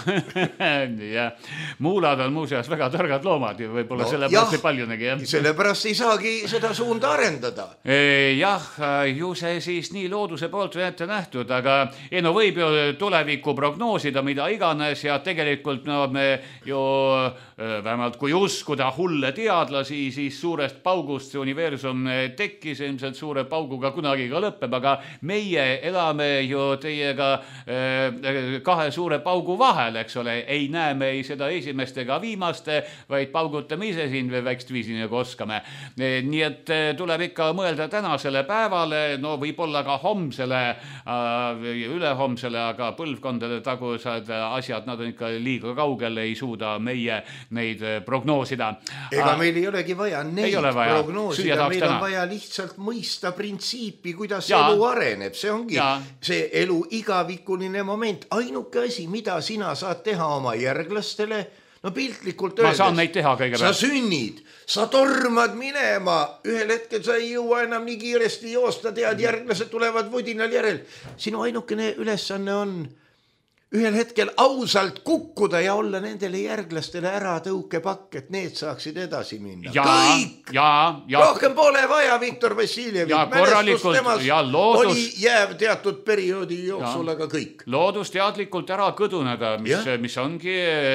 Ja muulad on muuseas väga targad loomad ja võib-olla sellepärast ei paljunegi. Sellepärast ei saagi seda suunda arendada. Jah, ju see siis nii looduse poolt ette nähtud, aga võib ju tulevikku prognoosida mida iganes ja tegelikult me ju vähemalt kui uskuda hulle teadlasi, siis suurest paugust see universum tekkis, ilmselt suure pauguga kunagi ka lõpeb, aga meie elame ju teiega kahe suure paugu vahel, eks ole, ei näe me ei seda esimest ega viimaste, vaid paugutame ise siin väikest viisi nagu oskame. Nii et tuleb ikka mõelda tänasele päevale, võib-olla ka homsele, ülehomsele, aga põlvkondade tagused asjad, nad on ikka liiga kaugel, ei suuda meie neid prognoosida. Ega meil ei olegi vaja neid prognoosida, meil on vaja lihtsalt mõista printsiipi, kuidas elu areneb. See ongi see elu igavikuline moment. Ainuke asi, mida sina saad teha oma järglastele, piltlikult öeldes. Ma saan neid teha kõigepealt. Sa sünnid, sa tormad minema, ühel hetkel sa ei jõua enam nii kiiresti joosta, tead, järglased tulevad vodinal järel. Sinu ainukene ülesanne on ühel hetkel ausalt kukkuda ja olla nendele järglastele ära tõukepakk, et need saaksid edasi minna. Kõik! Rohkem pole vaja Viktor Vassiljevit. Mälestus temast oli jääv teatud perioodi jooksul, aga kõik. Loodusteadlikult ära kõduneda, mis ongi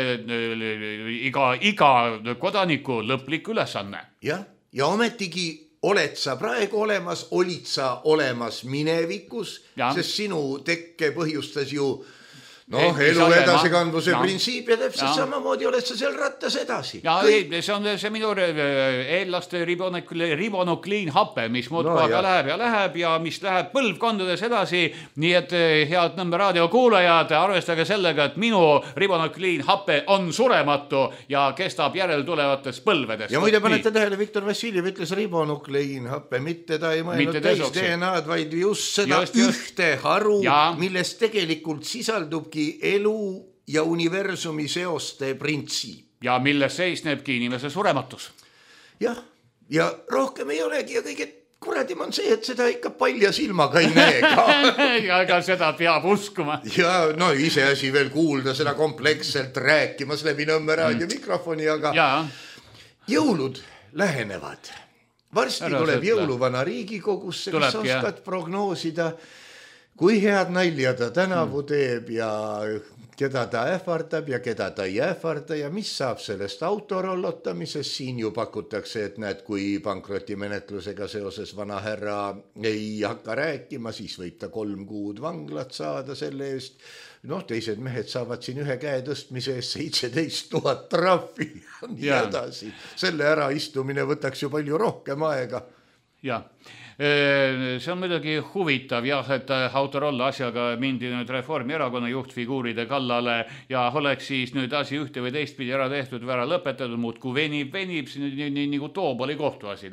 iga kodaniku lõplik ülesanne. Ja ometigi oled sa praegu olemas, olid sa olemas minevikus, sest sinu tekke põhjustas ju Noh, elu edasikandvuse printsiip ja täpselt samamoodi oled sa seal rattas edasi. Ja see on see minu eellaste ribonukliinhape, mis muudkaaga läheb ja mis läheb põlvkondades edasi. Nii et head Nõmme raadio kuulajad, arvestage sellega, et minu ribonukliinhape on surematu ja kestab järeltulevates põlvedest. Ja muide panete tähele, Viktor Vassiljev ütles ribonukliinhape, mitte ta ei mõelnud täis DNA-d, vaid just seda ühte haru, millest tegelikult sisaldubki elu ja universumi seoste printsiip. Ja milles seisnebki inimese surematus. Jah, ja rohkem ei olegi ja kõige kuradim on see, et seda ikka palja silmaga ei näe ka. Ja ega seda peab uskuma. Ja no iseasi veel kuulda seda kompleksselt rääkimas läbi Nõmme raadio mikrofoni, aga jõulud lähenevad. Varsti tuleb jõuluvana Riigikogusse, kes oskad prognoosida, kui head nalja ta tänavu teeb ja keda ta ähvardab ja keda ta ei ähvarda ja mis saab sellest autorollotamisest. Siin ju pakutakse, et näed, kui pankrotimenetlusega seoses vana härra ei hakka rääkima, siis võib ta 3 kuud vanglat saada selle eest. Noh, teised mehed saavad siin ühe käe tõstmise eest 17 000 trahvi ja nii edasi. Selle ära istumine võtaks ju palju rohkem aega. Jah. See on muidugi huvitav, et Autorolla asjaga mindi nüüd Reformierakonna juhtfiguuride kallale ja oleks siis nüüd asi ühte või teistpidi ära tehtud või ära lõpetatud, muud kui venib, nagu Toobali kohtuasi.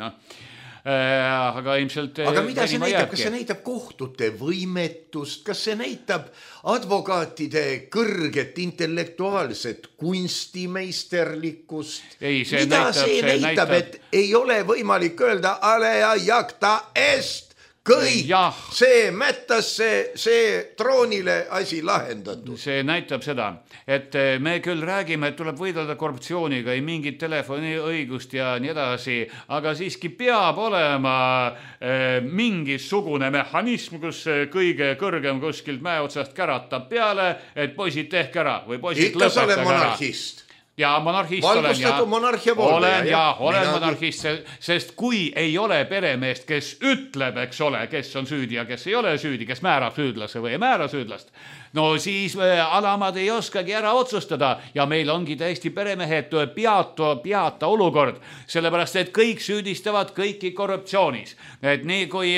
Aga ilmselt... Aga mida see näitab? Kas see näitab kohtute võimetust? Kas see näitab advokaatide kõrget intellektuaalset kunstimeisterlikkust? Mida see näitab, et ei ole võimalik öelda aleja jakta est? Kõik see mättas, see troonile asi lahendatud. See näitab seda, et me küll räägime, et tuleb võidelda korruptsiooniga, ei mingit telefoniõigust ja nii edasi, aga siiski peab olema mingisugune mehhanism, kus kõige kõrgem kuskilt mäe otsast käratab peale, et poisid tehke ära või poisid lõpetage ära. Ikka sa oled monarhist. Ja monarhist olen monarhist, sest kui ei ole peremeest, kes ütleb, eks ole, kes on süüdi ja kes ei ole süüdi, kes määrab süüdlase või ei määra süüdlast, no siis alamad ei oskagi ära otsustada ja meil ongi täiesti peremehed peata olukord, sellepärast et kõik süüdistavad kõiki korruptsioonis. Et nii kui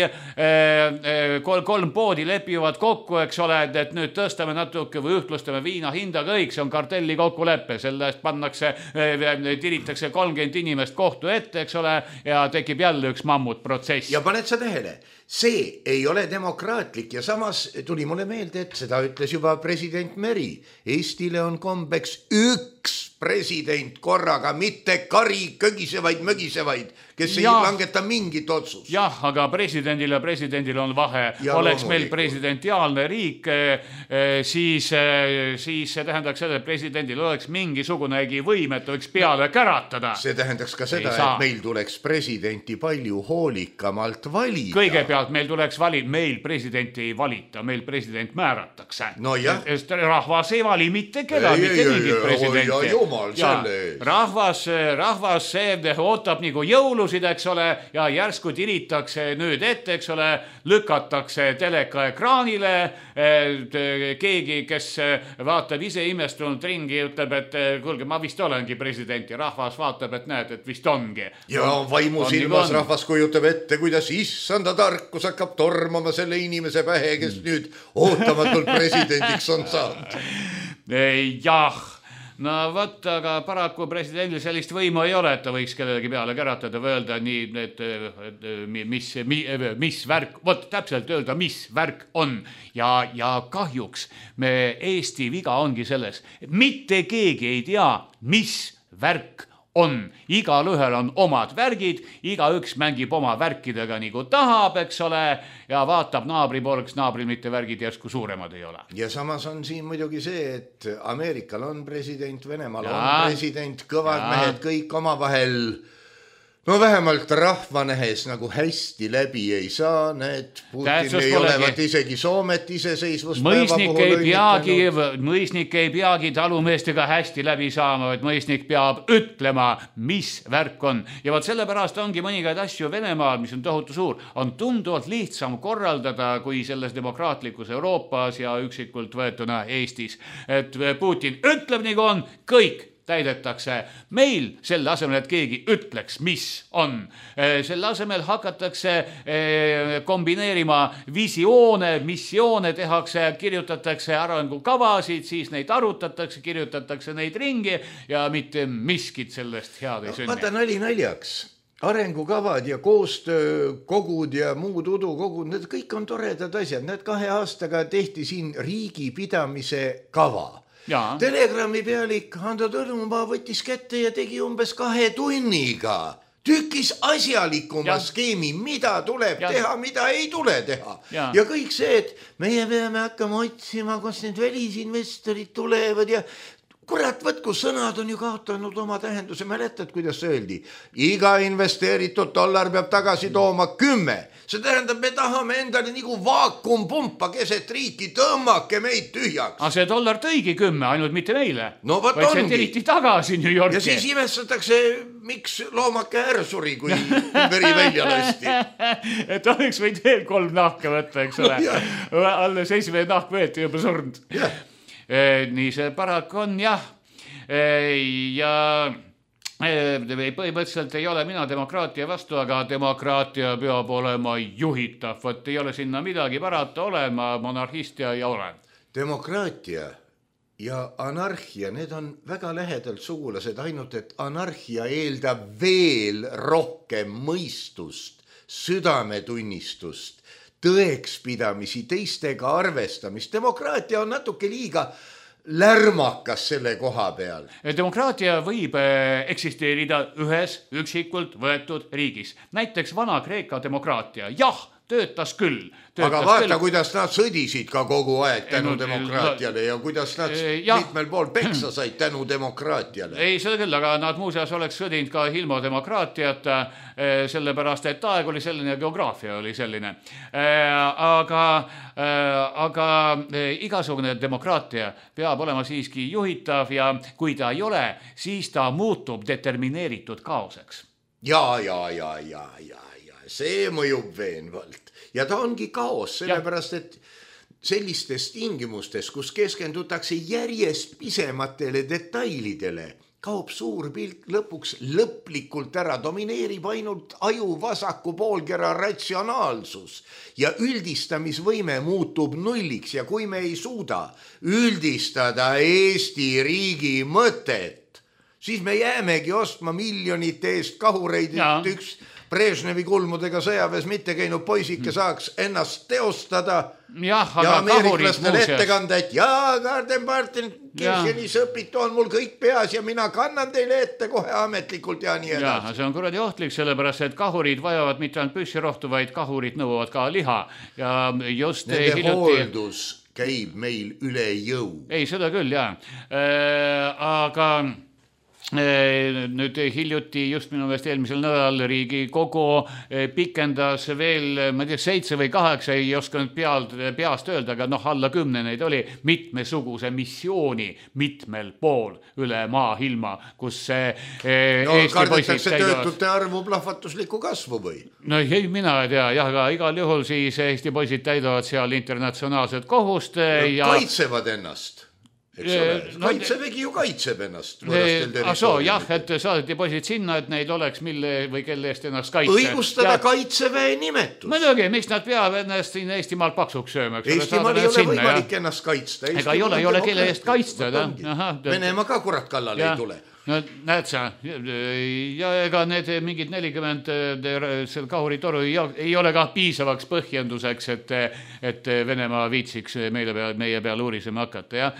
3 poodi lepivad kokku, eks ole, et nüüd tõstame natuke või ühtlustame viina hinda kõik, see on kartelli kokkuleppe, sellest pannakse, tiritakse 30 inimest kohtu ette, eks ole, ja tekib jälle üks mammutprotsess. Ja paned sa tähele, see ei ole demokraatlik ja samas tuli mulle meelde, et seda ütles juba president Meri. Eestile on kombeks üks president korraga, mitte kari kögisevaid, mögisevaid, kes ei langeta mingit otsust. Jah, aga presidendil on vahe. Oleks meil presidentiaalne riik, siis see tähendaks seda, et presidendil oleks mingisugunegi võim, et võiks peale käratada. See tähendaks ka seda, et meil tuleks presidenti palju hoolikamalt valida. Kõigepealt meil tuleks meil presidenti ei valita, meil president määratakse. No jah. Rahvas ei vali mitte keda, mitte mingit presidenti. Rahvas ootab nagu jõulusid, eks ole, ja järsku tiritakse nüüd ette, eks ole, lükatakse teleka ekraanile, keegi, kes vaatab ise imestunult ringi, ütleb, et kuulge, ma vist olengi president ja rahvas vaatab, et näed, et vist ongi. Ja vaimu silmas rahvas kujutab ette, kuidas issanda tarkus hakkab tormama selle inimese pähe, kes nüüd ootamatult presidendiks on saanud. Jah. No võt, aga paraku presidendil sellist võimu ei ole, et ta võiks kellelegi peale käratada või öelda nii, et mis värk, täpselt öelda, mis värk on. Ja kahjuks Eesti viga ongi selles, et mitte keegi ei tea, mis värk on. Igal ühel on omad värgid, igaüks mängib oma värkidega nagu tahab, eks ole, ja vaatab naabri poole, kas naabril mitte värgid järsku suuremad ei ole. Ja samas on siin muidugi see, et Ameerikal on president, Venemaal on president, kõvad mehed kõik omavahel No vähemalt rahva nähes nagu hästi läbi ei saa, need Putin ei olevat isegi Soomet iseseisvuspäeva puhul mõisnik ei peagi talumeestega hästi läbi saama, vaid mõisnik peab ütlema, mis värk on. Ja vaat sellepärast ongi mõningaid asju Venemaal, mis on tohutu suur, on tunduvalt lihtsam korraldada kui selles demokraatlikus Euroopas ja üksikult võetuna Eestis. Et Putin ütleb nii kui on, kõik täidetakse. Meil selle asemel, et keegi ütleks, mis on. Selle asemel hakatakse kombineerima visioone, missioone tehakse, kirjutatakse arengukavasid, siis neid arutatakse, kirjutatakse neid ringi ja mitte miskit sellest head ei sünni. Vaata nali naljaks. Arengukavad ja koostöökogud ja muud udukogud, need kõik on toredad asjad. Need 2 aastaga tehti siin riigi pidamise kava. Ja. Telegrami pealik Hando Tõnumaa võttis kätte ja tegi umbes 2 tunniga. Tükis asjalikuma skeemi, mida tuleb teha, mida ei tule teha. Ja kõik see, et meie peame hakkama otsima, kus need välisinvestorid tulevad ja kurat, võtku sõnad on ju kaotanud oma tähenduse. Mäletad, kuidas see öeldi? Iga investeeritud dollar peab tagasi tooma 10. See tähendab, me tahame endale nagu vaakumpumpa keset riiki, tõmmake meid tühjaks. Aga see dollar tõigi 10, ainult mitte meile. No vaat ongi. See teriti tagasi New Yorki. Ja siis imestatakse, miks loomake ärsuri, kui veri välja lasti. Et oleks võid veel 3 nahka võtta, eks ole. Alle 7 nahk võeti juba surnud. Nii see paraku on, jah. Ja põhimõtteliselt ei ole mina demokraatia vastu, aga demokraatia peab olema juhitav. Võt ei ole sinna midagi parata, olen ma monarhist ja olen. Demokraatia ja anarhia, need on väga lähedalt sugulased, ainult et anarhia eeldab veel rohkem mõistust, südametunnistust, tõekspidamisi, teistega arvestamist. Demokraatia on natuke liiga lärmakas selle koha peal. Demokraatia võib eksisteerida ühes üksikult võetud riigis. Näiteks Vana-Kreeka demokraatia. Jah, töötas küll. Aga vaata, kuidas nad sõdisid ka kogu aeg tänu demokraatiale ja kuidas nad mitmel pool peksa said tänu demokraatiale. Ei, seda küll, aga nad muuseas oleks sõdinud ka ilma demokraatiat, sellepärast, et aeg oli selline ja geograafia oli selline. Aga igasugune demokraatia peab olema siiski juhitav ja kui ta ei ole, siis ta muutub determineeritud kaoseks. Ja. See mõjub veenvalt. Ja ta ongi kaos, sellepärast, et sellistes tingimustes, kus keskendutakse järjest pisematele detailidele, kaob suur pilt lõpuks lõplikult ära, domineerib ainult aju vasaku poolkera ratsionaalsus ja üldistamisvõime muutub nulliks ja kui me ei suuda üldistada Eesti riigi mõtet, siis me jäämegi ostma miljonite eest kahureid, üks Brežnevi kulmudega sõjaväes mitte käinud poisike saaks ennast teostada ja ameeriklastele ettekanda, et Garden-Barton Kirchenis õpitu on mul kõik peas ja mina kannan teile ette kohe ametlikult ja nii edasi. Ja see on kuradi ohtlik, sellepärast, et kahurid vajavad mitte ainult püssirohtu, vaid kahurid nõuavad ka liha. Ja just nende hooldus käib meil üle jõu. Ei, seda küll, jah. Aga nüüd hiljuti just minu meelest eelmisel nädal Riigikogu pikendas veel, ma ei tea, 7 või 8, ei osanud peast öelda, aga alla 10 neid oli mitmesuguse missiooni mitmel pool üle maailma, kus kardetakse töötute arvu plahvatuslikku kasvu või? No ei, mina ei tea, jah, aga igal juhul siis Eesti poisid täidavad seal internatsionaalset kohust ja kaitsevad ennast. Kaitsevägi ju kaitseb ennast. Jah, et saadeti poisid sinna, et neid oleks mille või kelle eest ennast kaitse. Õigustada kaitseväe nimetus. Muidugi, miks nad peavad ennast siin Eestimaal paksuks sööma? Eestimaal ei ole võimalik ennast kaitsta. Ega ei ole kelle eest kaitsta. Venemaa ka kurat kallale ei tule. No näed sa, ja ega need mingid 40 seal kahuritoru ei ole ka piisavaks põhjenduseks, et Venemaa viitsiks meie peale uurisema hakata. Ja? Aga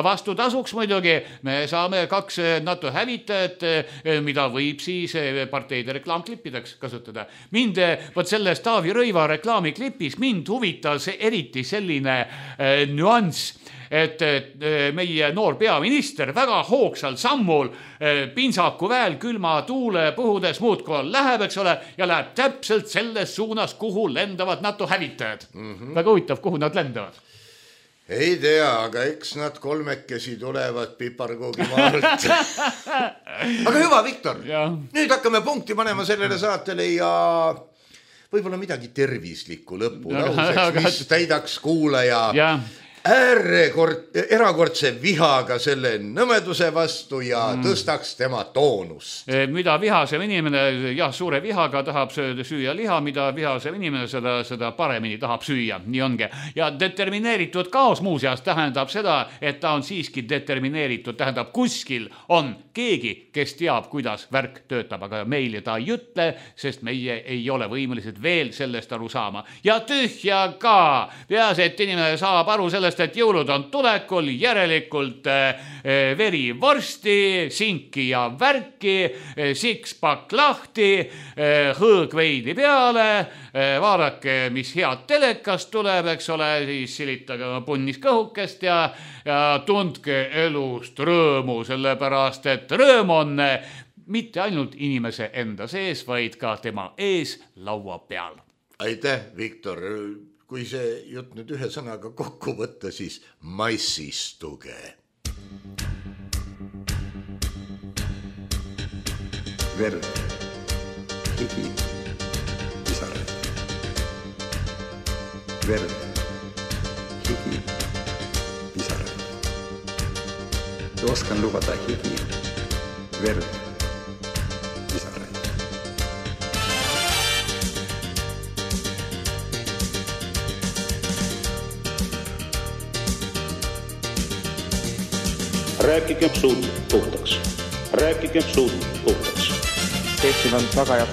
vastutasuks muidugi me saame 2 NATO hävitajat, mida võib siis parteide reklaamklippideks kasutada. Mind, võt selles Taavi Rõiva reklaamiklipis, mind huvitas eriti selline nüanss, et meie noor peaminister väga hoogsal sammul pinsaku väel külma tuule puhudes muudkui läheb, eks ole, ja läheb täpselt selles suunas, kuhu lendavad NATO hävitajad. Väga huvitav, kuhu nad lendavad. Ei tea, aga eks nad 3 tulevad piparkoogi maalt. Aga hüva, Viktor, nüüd hakkame punkti panema sellele saatele ja võib-olla midagi tervislikku lõpulauseks, mis täidaks kuulaja erakordse vihaga selle nõmeduse vastu ja tõstaks tema toonust. Mida vihasem inimene, suure vihaga tahab süüa liha, mida vihasem inimene seda paremini tahab süüa, nii ongi. Ja determineeritud kaos muuseas tähendab seda, et ta on siiski determineeritud, tähendab kuskil on keegi, kes teab, kuidas värk töötab, aga meile ta ei ütle, sest meie ei ole võimelised veel sellest aru saama. Ja tühja ka, peas, et inimene saab aru sellest, et jõulud on tulekul, järelikult veri vorsti, sinki ja värki, six-pack lahti, hõõg veidi peale, vaadake, mis head telekast tuleb, eks ole, siis silitage punnis kõhukest ja tundke elust rõõmu, sellepärast, et rõõm on mitte ainult inimese enda sees, vaid ka tema ees laua peal. Aitäh, Viktor! Kui see jutt nüüd ühe sõnaga kokku võtta, siis maissistuge. Verd, higi, pisaraid. Verd, higi, pisaraid. Ja oskan lubada higi, verd, pisaraid. Rääkigem suud puhtaks. Rääkigem suud puhtaks. Eestil on tagajad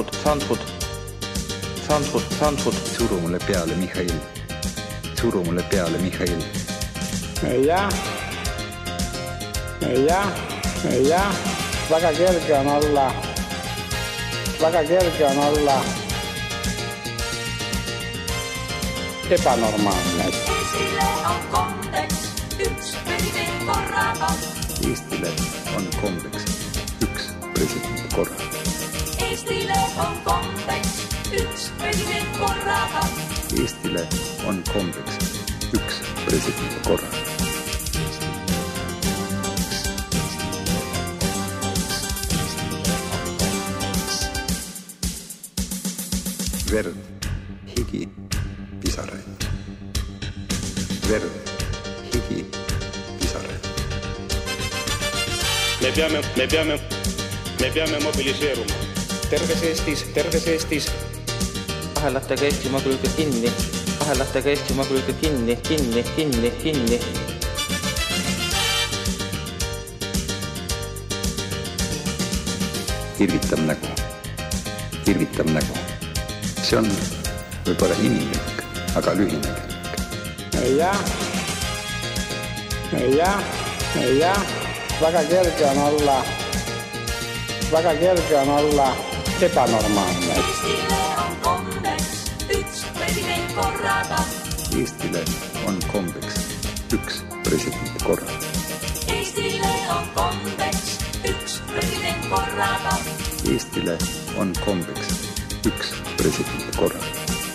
Sandford. Suru mulle peale, Mihhail. Suru mulle peale, Mihhail. Ja. Väga kerge on ebanormaalne. Eestile on kombeks üks president korraga. Eestile on kombeks üks president korraga. Eestile on kombeks üks president korraga. Eestile on kombeks üks president korraga. Verd, higi, pisaraid. Verd, higi, pisaraid. Me peame mobiliseeruma. Terves Eestis. Ahelatega Eestimaa külge kinni. Irvitam nägu. See on võib-olla inimlik, aga lühinägelik. Ja. Väga kerge on olla ebanormaalne. Eestile on kombeks üks president korraga. Eestile on kombeks üks president korraga. Eestile on kombeks üks president korraga. Eestile on kombeks üks president korraga.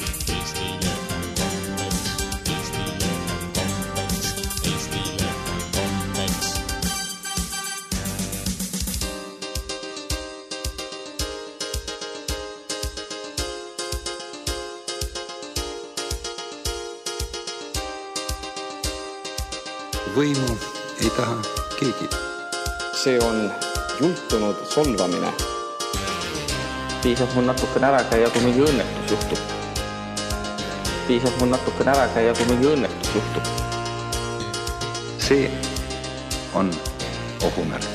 Võimu ei taha keegi. See on jultunud solvamine. Piisab mul natukene ära käia, kui mingi õnnetus juhtub. See on ohumärk.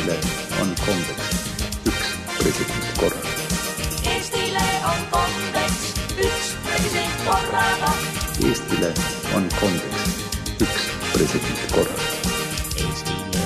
Eestile on kombeks üks president korraga. Eestile on kombeks üks president korraga. Eestile on kombeks üks president korraga. Eestile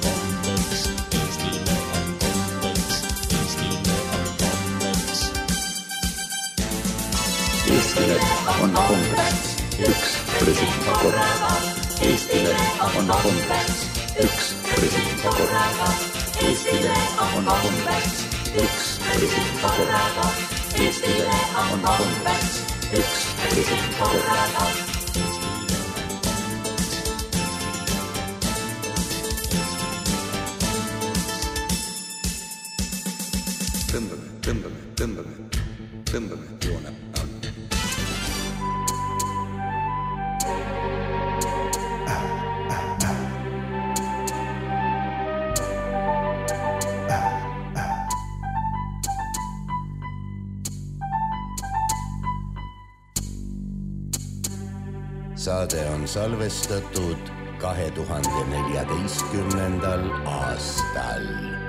on kombeks üks president korraga. Eestile on kombeks üks president korraga. Eestile on kombeks üks president korraga. Eestile on kombeks üks president korraga. Tõmbame joone alla. Saade on salvestatud 2014. aastal.